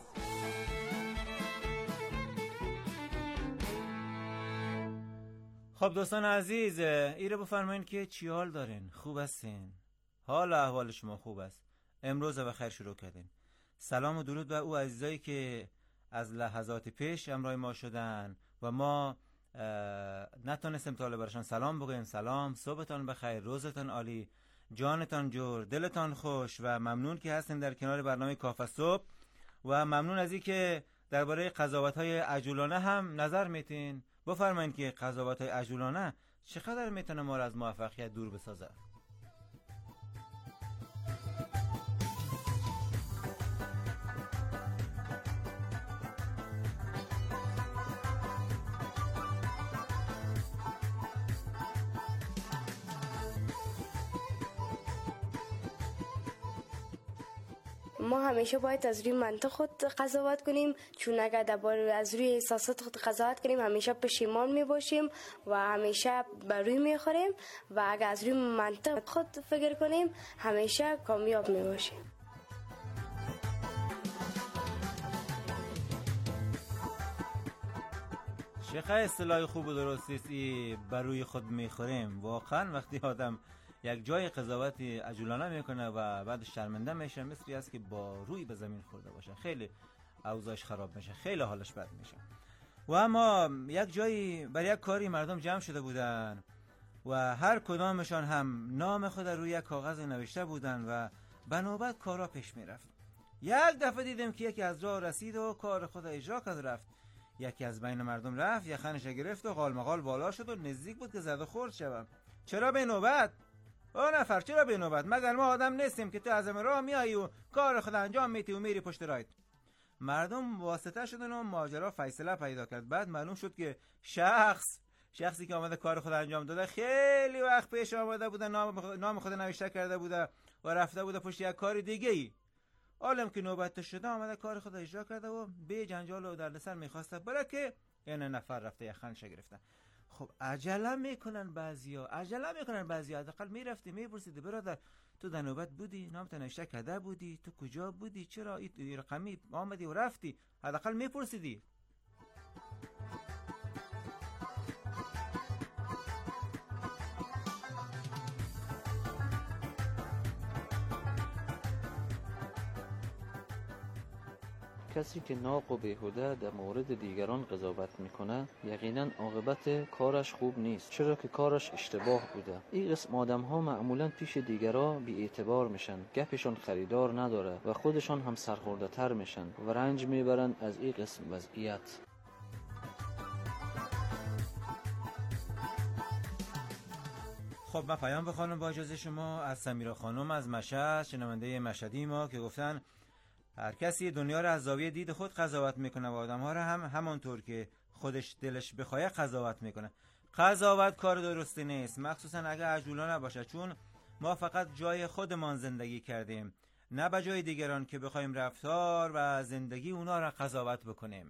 خب دوستان عزیز ایره بفرمایین که چی حال دارین؟ خوب هستین؟ حال احوال شما خوب است؟ امروز بخیر شروع کردین. سلام و درود به او عزیزایی که از لحظات پیش همراه ما شدن و ما نتونستیم تا برشان سلام بگویم. سلام، صبحتان بخیر، روزتان عالی، جانتان جور، دلتان خوش و ممنون که هستین در کنار برنامه کافه صبح و ممنون از این که درباره قضاوت‌های عجولانه هم نظر میتین. بفرمایید که قضاوت‌های عجولانه چقدر میتونه ما را از موفقیت دور بسازه. ما همیشه باید از روی منطق خود قضاوت کنیم، چون اگر درباره از روی احساسات خود قضاوت کنیم همیشه پشیمان می باشیم و همیشه بر روی می خوریم و اگر از روی منطق خود فکر کنیم همیشه کامیاب می باشیم. چقدر اصطلاح خوب و درستی است ای بر روی خود میخوریم. واقعا وقتی آدم یک جای قضاوتی عجولانه میکنه و بعد شرمنده میشه، مثلی است که با روی به زمین خورده باشه، خیلی اوضاعش خراب میشه، خیلی حالش بد میشه. و اما یک جایی برای یک کاری مردم جمع شده بودن و هر کدامشان هم نام خود روی یک کاغذ نوشته بودن و به نوبت کارا پیش میرفت. یک دفعه دیدم که یکی از راه رسید و کار خود اجرا کرد رفت. یکی از بین مردم رفت، یخنش گرفت و قالمقال بالا شد و نزدیک بود که زد و خورد شوم. چرا به نوبت؟ او نفر چرا به نوبت؟ مگر ما آدم نیستیم که تو از راه میایی و کار خود انجام میدی و میری پشت راهت؟ مردم واسطه شدن و ماجرا فیصله پیدا کرد. بعد معلوم شد که شخص شخصی که آمده کار خود انجام داده خیلی وقت پیش آمده بوده، نام خود نوشته کرده بوده و رفته بوده پشت یک کار دیگه ای. عالم که نوبت شده آمده کار خود اجرا کرده و به جنجال و دردسر میخواسته برای که این نفر رفته یخنش گرفته. خب عجله میکنن بعضیا، عجله میکنن بعضیا. حداقل میرفتی میپرسیدی برادر تو در نوبت بودی، نامت نوشته کرده بودی، تو کجا بودی، چرا این رقمی آمدی و رفتی؟ حداقل میپرسیدی. کسی که ناق و بیهوده در مورد دیگران قضاوت میکنه یقینا عاقبت کارش خوب نیست، چرا که کارش اشتباه بوده. این قسم آدم ها معمولا پیش دیگران بی اعتبار میشن، گپشون خریدار نداره و خودشان هم سرخورده تر میشن و رنج میبرن از این قسم وضعیت. خب من پیام بخوانم با اجازه شما از سمیرا خانم از مشهد، شنونده مشهدی ما، که گفتن هر کسی دنیا را از زاویه دید خود قضاوت میکنه و آدم ها را هم همانطور که خودش دلش بخواه قضاوت میکنه. قضاوت کار درستی نیست، مخصوصا اگه عجولانه باشه، چون ما فقط جای خودمان زندگی کردیم، نه به جای دیگران که بخوایم رفتار و زندگی اونا را قضاوت بکنیم.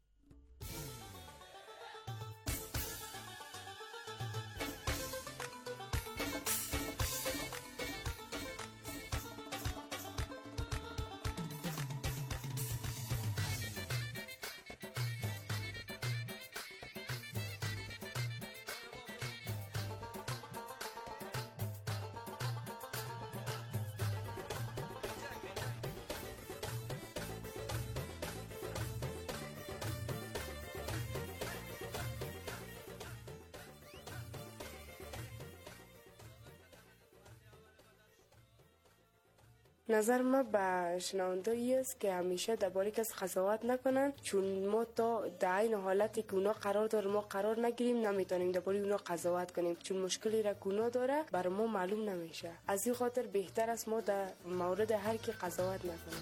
نظر ما به شنونده ای است که همیشه درباره کس قضاوت نکنن، چون ما تا در این حالتی که اونا قرار داره ما قرار نگیریم نمیتونیم درباره اونا قضاوت کنیم، چون مشکلی را که اونا داره بر ما معلوم نمیشه. از این خاطر بهتر است ما در مورد هر کی قضاوت نکنیم.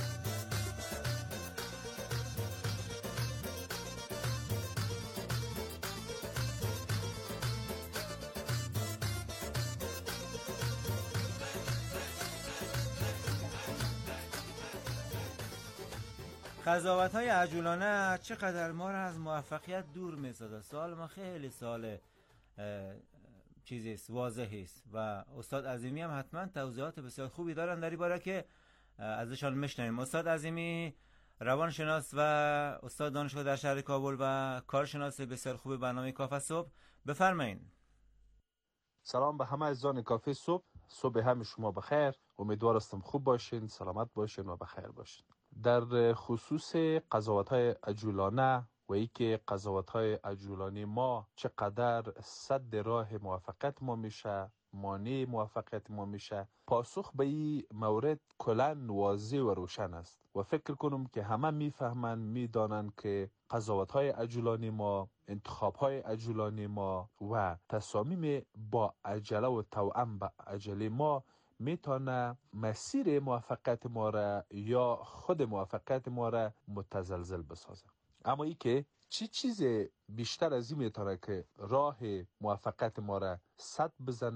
قضاوت های عجولانه چقدر ما را از موفقیت دور می‌سازد. سوال ما خیلی سوال چیزی است، واضحی است و استاد عظیمی هم حتما توضیحات بسیار خوبی دارن در این باره که ازشان میشنویم. استاد عظیمی روانشناس و استاد دانشگاه در شهر کابل و کارشناس بسیار خوب برنامه کافه صبح، بفرمایید. سلام به همه عزیزان کافه صبح. صبح همه شما بخیر. امیدوار هستم خوب باشین، سلامت باشین و بخیر باشین. در خصوص قضاوت‌های عجولانه و ای که قضاوت‌های عجولانه ما چقدر سد راه موفقیت ما میشه، مانع موفقیت ما میشه، پاسخ به این مورد کلاً واضح و روشن است و فکر کنم که همه میفهمن میدانن که قضاوت‌های عجولانه ما، انتخاب‌های عجولانه ما و تصامیم با عجله و توأم به عجله ما میتونه مسیر موفقیت ما را یا خود موفقیت ما را متزلزل بسازه. اما ای که چی چیز بیشتر از این میتونه که راه موفقیت ما را سد بزنه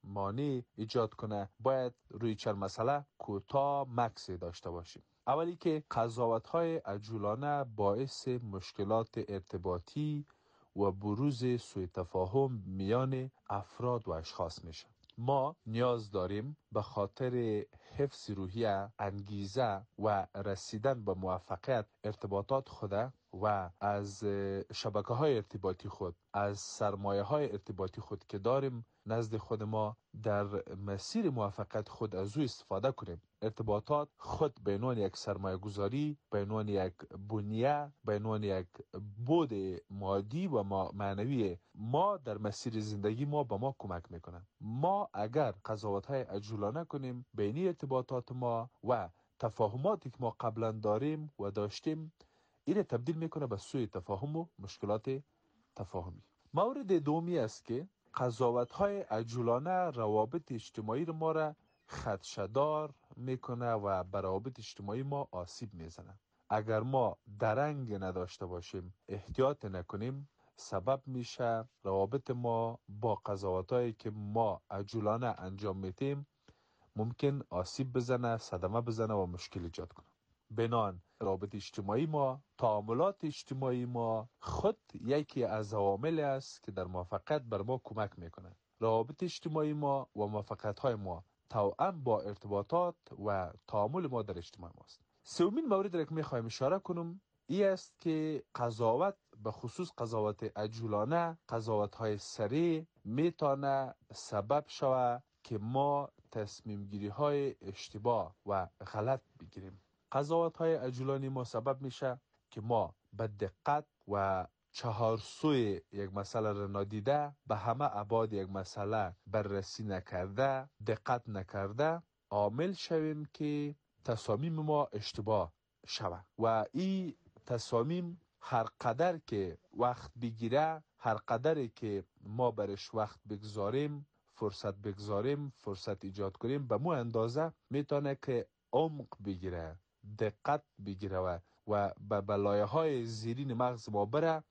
مانع ایجاد کنه، باید روی چند مسئله کوتاه مکس داشته باشیم. اولی که قضاوت‌های عجولانه باعث مشکلات ارتباطی و بروز سوء تفاهم میان افراد و اشخاص میشه. ما نیاز داریم به خاطر حفظ روحیه، انگیزه و رسیدن به موفقیت ارتباطات خود و از شبکه های ارتباطی خود، از سرمایه های ارتباطی خود که داریم نزد خود ما در مسیر موفقیت خود از او استفاده کنیم. ارتباطات خود به عنوان یک سرمایه گذاری، به عنوان یک بنیه، به عنوان یک بود مادی و معنوی ما در مسیر زندگی ما به ما کمک میکنن. ما اگر قضاوت های عجولانه کنیم بین ارتباطات ما و تفاهماتی که ما قبلا داریم و داشتیم، این تبدیل میکنه به سوء تفاهم و مشکلات تفاهمی. مورد دومی است که قضاوت های عجولانه روابط اجتماعی ما را خدشه‌دار میکنه و به روابط اجتماعی ما آسیب میزنه. اگر ما درنگ نداشته باشیم، احتیاط نکنیم، سبب میشه روابط ما با قضاوتایی که ما عجولانه انجام میدیم ممکن آسیب بزنه، صدمه بزنه و مشکل ایجاد کنه. بنان روابط اجتماعی ما، تعاملات اجتماعی ما خود یکی از عوامل است که در موفقیت بر ما کمک میکنه. روابط اجتماعی ما و موفقیت های ما توأم با ارتباطات و تعامل ما در اجتماع ماست. سومین موردی را که میخوایم اشاره کنم این است که قضاوت، به خصوص قضاوت عجولانه، قضاوت های سریع میتونه سبب شود که ما تصمیم گیری های اشتباه و غلط بگیریم. قضاوت های عجولانی ما سبب میشه که ما به دقت و چهارسوی یک مسئله را نادیده، به همه ابعاد یک مسئله بررسی نکرده، دقت نکرده، عامل شویم که تصامیم ما اشتباه شود و این تصامیم هر قدر که وقت بگیره، هر قدر که ما برش وقت بگذاریم، فرصت بگذاریم، فرصت ایجاد کنیم، به مو اندازه میتونه که عمق بگیره، دقت بگیره و و به بلایه های زیرین مغز ما بره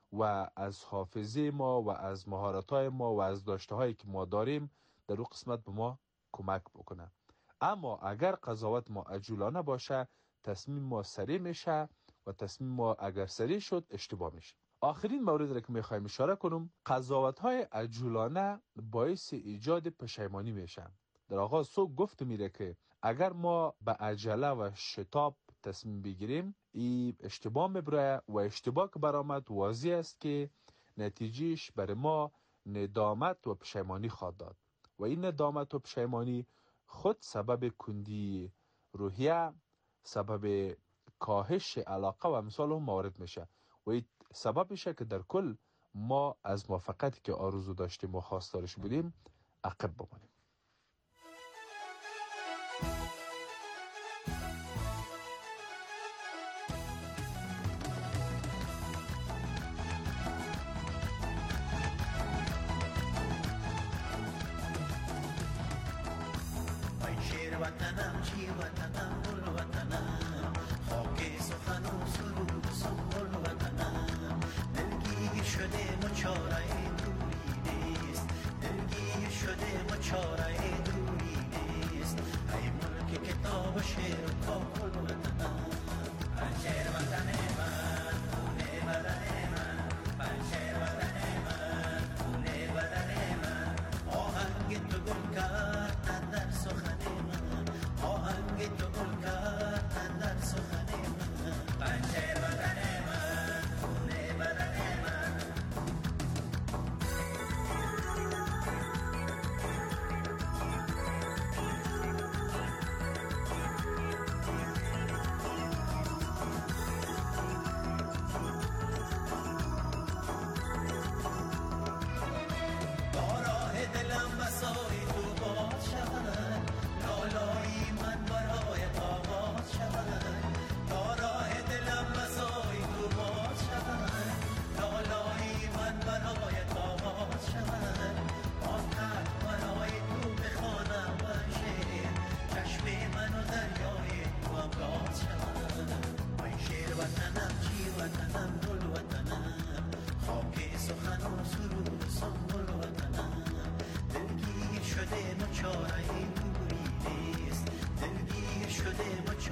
و از حافظه ما و از مهارت‌های ما و از داشته‌هایی که ما داریم در اون قسمت به ما کمک بکنه. اما اگر قضاوت ما عجولانه باشه، تصمیم ما سریع میشه و تصمیم ما اگر سریع شد اشتباه میشه. آخرین مورد را که میخوایم اشاره کنم، قضاوت‌های عجولانه باعث ایجاد پشیمانی میشن. در آغاز سو گفت میره که اگر ما به عجله و شتاب تصمیم بگیریم، این اشتباه میبره و اشتباه که برآمد واضح است که نتیجهش برای ما ندامت و پشیمانی خواهد داد و این ندامت و پشیمانی خود سبب کندی روحیه، سبب کاهش علاقه و امثال هم موارد میشه و این سبب میشه که در کل ما از موفقیتی که آرزو داشتیم و خواستارش بودیم عقب بمانیم. وطنم چی وطنم گل وطنم، خاک سخن و سرود سنبل وطنم، دلگیر شده مچاره دوری نیست، دلگیر شده مچاره دوری نیست، ای ملک کتاب شعر و کاکل وطنم، پنجشیر وطن من، خونه بدن من، پنجشیر وطن من، خونه بدن من، آهنگ تو گم کرد در سخن من، آهنگ تو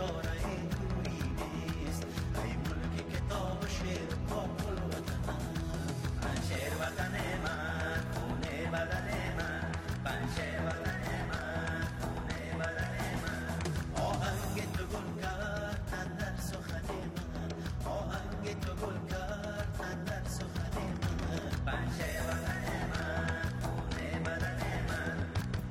چاره تویی نیست ای ملک کتاب شعر قابل وطنم پنشیر وطن من خونه بدن من پنشیر وطن من خونه بدن من آهنگ تو گل کرد در سخن من آهنگ تو گل کرد در سخن من پنشیر وطن من خونه بدن من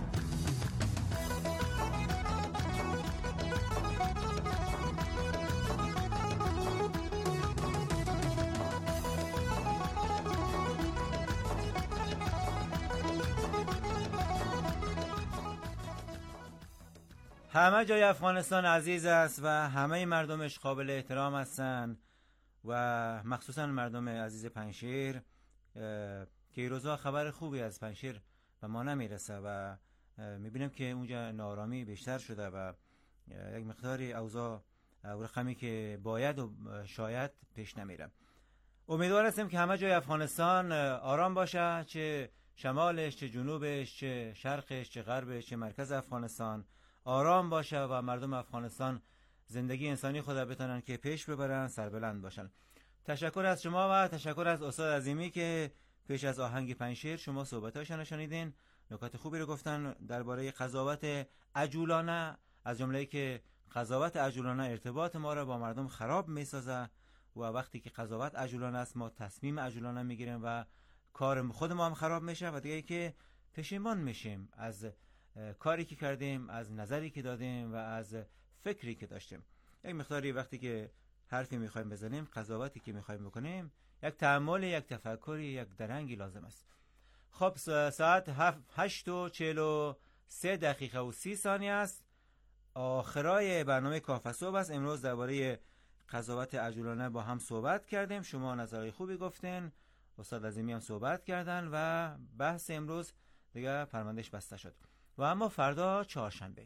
همه جای افغانستان عزیز است و همه مردمش قابل احترام هستند و مخصوصا مردم عزیز پنجشیر که روزها خبر خوبی از پنجشیر و ما نمیرسه و میبینیم که اونجا نارامی بیشتر شده و یک مقداری اوضاع و رقمی که باید و شاید پیش نمیره. امیدوار هستیم که همه جای افغانستان آرام باشه، چه شمالش، چه جنوبش، چه شرقش، چه غربش، چه مرکز افغانستان آرام باشه و مردم افغانستان زندگی انسانی خود بتونن که پیش ببرن، سربلند باشن. تشکر از شما و تشکر از استاد عظیمی که پیش از آهنگ پنجشیر شما صحبتاشون شنیدین، نکات خوبی رو گفتن درباره قضاوت عجولانه، از جمله‌ای که قضاوت عجولانه ارتباط ما رو با مردم خراب میسازه و وقتی که قضاوت عجولانه است ما تصمیم عجولانه میگیریم و کار خود ما هم خراب میشه و دیگه که پشیمان میشیم از کاری که کردیم، از نظری که دادیم و از فکری که داشتیم. یک مقداری وقتی که حرفی میخوایم بزنیم، قضاوتی که میخوایم بکنیم، یک تأمل، یک تفکری، یک درنگی لازم است. خب ساعت هشت و چهل و سه دقیقه و سی ثانیه است. آخرای برنامه کافه صبح است. امروز درباره قضاوت عجولانه با هم صحبت کردیم. شما نظرهای خوبی گفتین، استاد عظیمی هم صحبت کردن و بحث امروز دیگه پروندهش بسته شد. و اما فردا چهارشنبه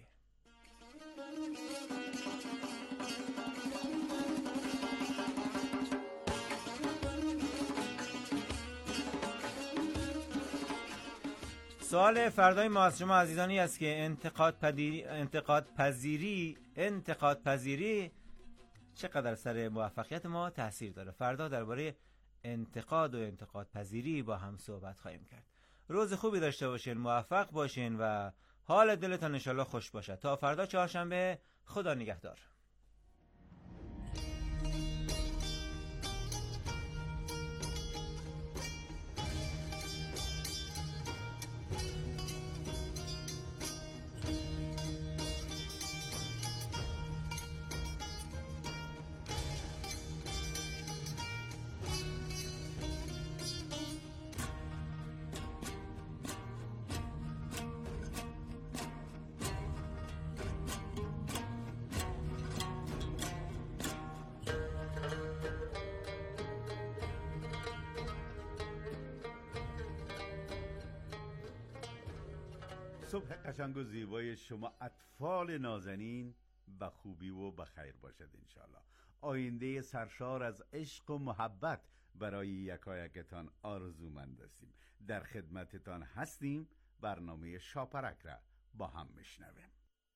سوال فردای ما از شما عزیزانی است که انتقاد پذیری انتقاد پذیری انتقاد پذیری چقدر سر موفقیت ما تاثیر داره. فردا درباره انتقاد و انتقاد پذیری با هم صحبت خواهیم کرد. روز خوبی داشته باشین، موفق باشین و حال دلتان انشالله خوش باشه. تا فردا چهارشنبه، خدا نگهدار. صبح قشنگ و زیبای شما اطفال نازنین به خوبی و به خیر باشد انشالله. آینده سرشار از عشق و محبت برای یکایکتان آرزومند هستیم. در خدمتتان هستیم. برنامه شاپرک را با هم میشنویم.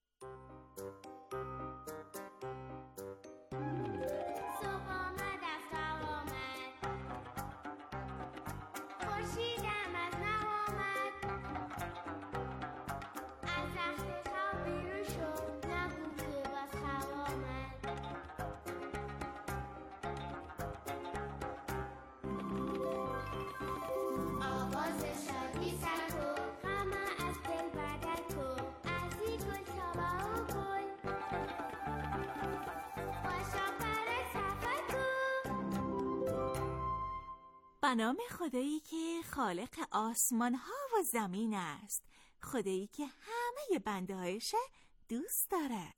به نام خدایی که خالق آسمان ها و زمین است، خدایی که همه بنده هایش دوست داره.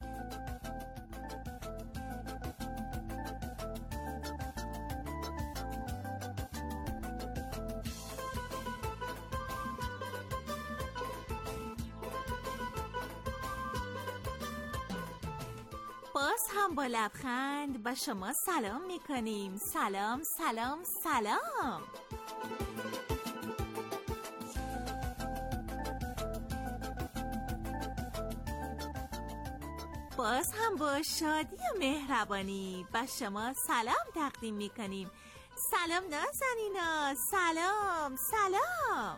باز هم با لبخند با شما سلام میکنیم. سلام سلام سلام. باز هم با شادی و مهربانی با شما سلام تقدیم میکنیم. سلام نازنینا، سلام سلام.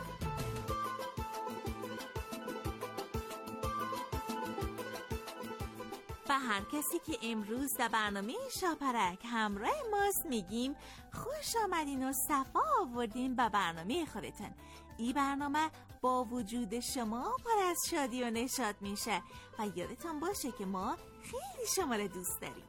و هر کسی که امروز در برنامه شاپرک همراه ماست میگیم خوش آمدین و صفا آوردین به برنامه خودتون. این برنامه با وجود شما پر از شادی و نشاط میشه و یادتان باشه که ما خیلی شما رو دوست داریم.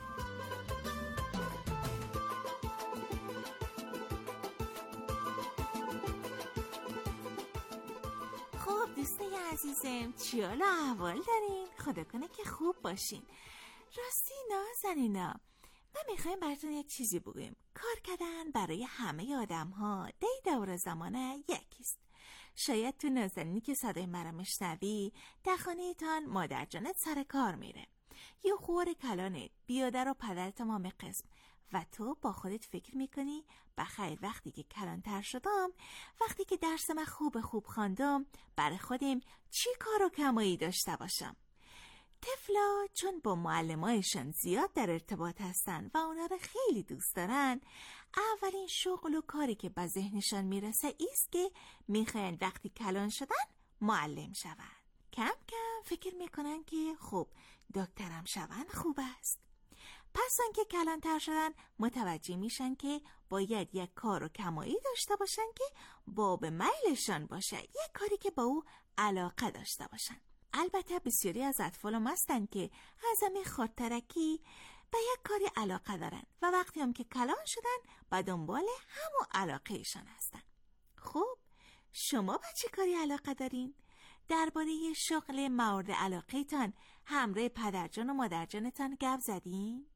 خب دوستای عزیزم، چی حال احوال دارین؟ خدا کنه که خوب باشین. راستی نازنینا، من میخوایم براتون یک چیزی بگویم. کار کردن برای همه آدم ها دی دور زمانه یکیست. شاید تو نازنینی که صدای مرا میشنوی در خانه‌تان مادر جانت سر کار میره یا خور کلانت بیادر و پدر تمام قسم و تو با خودت فکر میکنی بخیر وقتی که کلانتر شدم، وقتی که درسم خوب خوب خواندم، برای خودم چی کار و کمایی داشته باشم. طفلا چون با معلمایشان زیاد در ارتباط هستن و اونا رو خیلی دوست دارن، اولین شغل و کاری که به ذهنشان میرسه ایست که میخواین وقتی کلان شدن معلم شون. کم کم فکر میکنن که خب دکترم شون خوب است. پس آنکه کلانتر شدن متوجه میشن که باید یک کار و کمایی داشته باشن که باب میلشان باشه، یک کاری که با او علاقه داشته باشن. البته بسیاری از اطفال هم هستن که از همین خودترکی به یک کاری علاقه دارن و وقتی هم که کلان شدن به دنبال همون علاقهشان هستن. خب شما به چه کاری علاقه دارین؟ درباره شغل مورد علاقه تان همراه پدرجان و مادرجانتان گپ زدین؟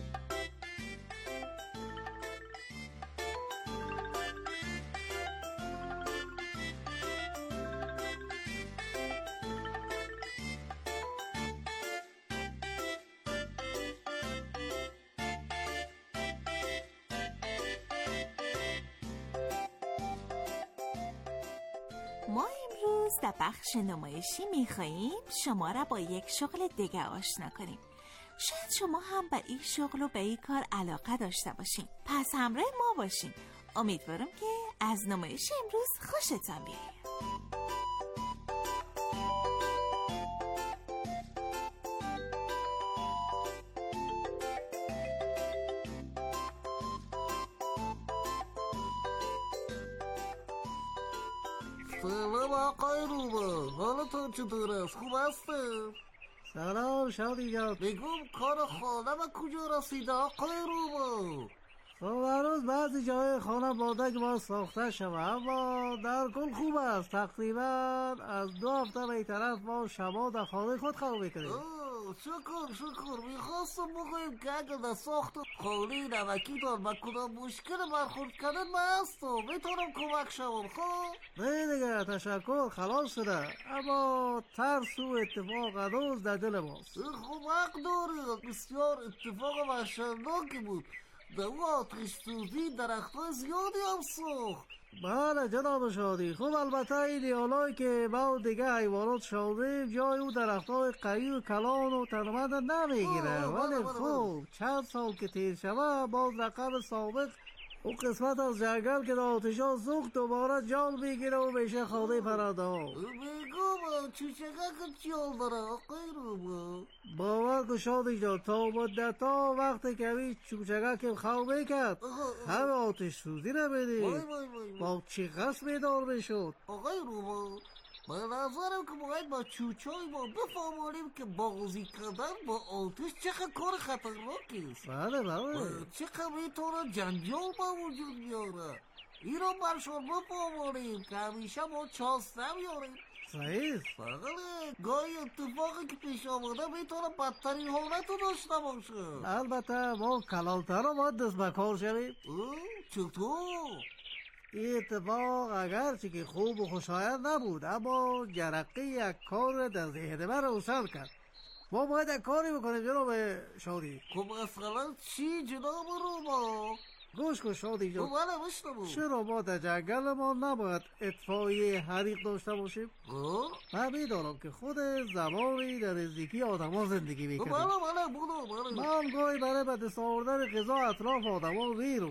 ما امروز در بخش نمایشی میخواییم شما را با یک شغل دیگه آشنا کنیم. شاید شما هم به این شغل و به این کار علاقه داشته باشین. پس همراه ما باشین. امیدوارم که از نمایش امروز خوشتان بیاید. سلام آقای روبا، حالتون چطور است؟ خوب هستم؟ سلام شادی جان. بگم کار خانه به کجا رسیده آقای روبا؟ خب هنوز بعضی جای خانه باده که باید ساخته شده، اما در کل خوب است. تقریبا از دو هفته به طرف ما شما در خانه خود قرار میکنیم. شکر شکر. میخواستم بگویم که اگر در ساخت خانه نمکی دار با کدام مشکل برخورد کردن من هستم، میتونم کمک شوم. خب نه دیگه تشکر، خلاص شده، اما ترس و اتفاق هنوز در دل ماست. خب حق داری، بسیار اتفاق وحشتناکی بود. در اون آتش سوزی درختای زیادی هم سوخت. بله جناب شادی. خب البته این حالایی که ما دیگه حیوانات شادیم جای او درختای قوی و کلان و تنومند نمیگیره، ولی خب چند سال که تیر شوه باز رقم سابق او قسمت از جنگل که در آتش ها سوخت دوباره جان میگیره و میشه خانه پرنده ها. بگو چوچگه که جان داره آقای رو؟ باور کن شادی جان، تا مدت ها وقتی که این چوچگه که خواب میکرد همه آتش سوزی نمیدید با چی قصد میدار میشد. آقای رو به نظرم که باید با چوچای ما بفهمانیم که بازی کردن با آتش چقدر کار خطرناکی است. بله بله. چقدر میتونه جنجال با وجود بیاره. این رو برشان بفهمانیم که همیشه ما چاست نمیاریم. صحیح. بله گاهی اتفاقی که پیش آمده میتونه بدترین حالت رو داشته باشه. البته ما کلانتر رو باید دست بکار شویم. چطور؟ این اتفاق اگرچه که خوب و خوشایند نبود، اما جرقه یک کار در ذهن من روشن کرد. ما باید یک کاری بکنیم جناب شادی. خب مثلا چی جناب روبا؟ گوش کن شادی جان. بله بشنو. چرا ما در جنگل ما نباید اطفایه حریق داشته باشیم؟ من میدانم که خود زمانی در نزدیکی آدما زندگی میکنیم. بله بله بله بله. من گاهی برای به دست آوردن غذا اطراف آدما میرم.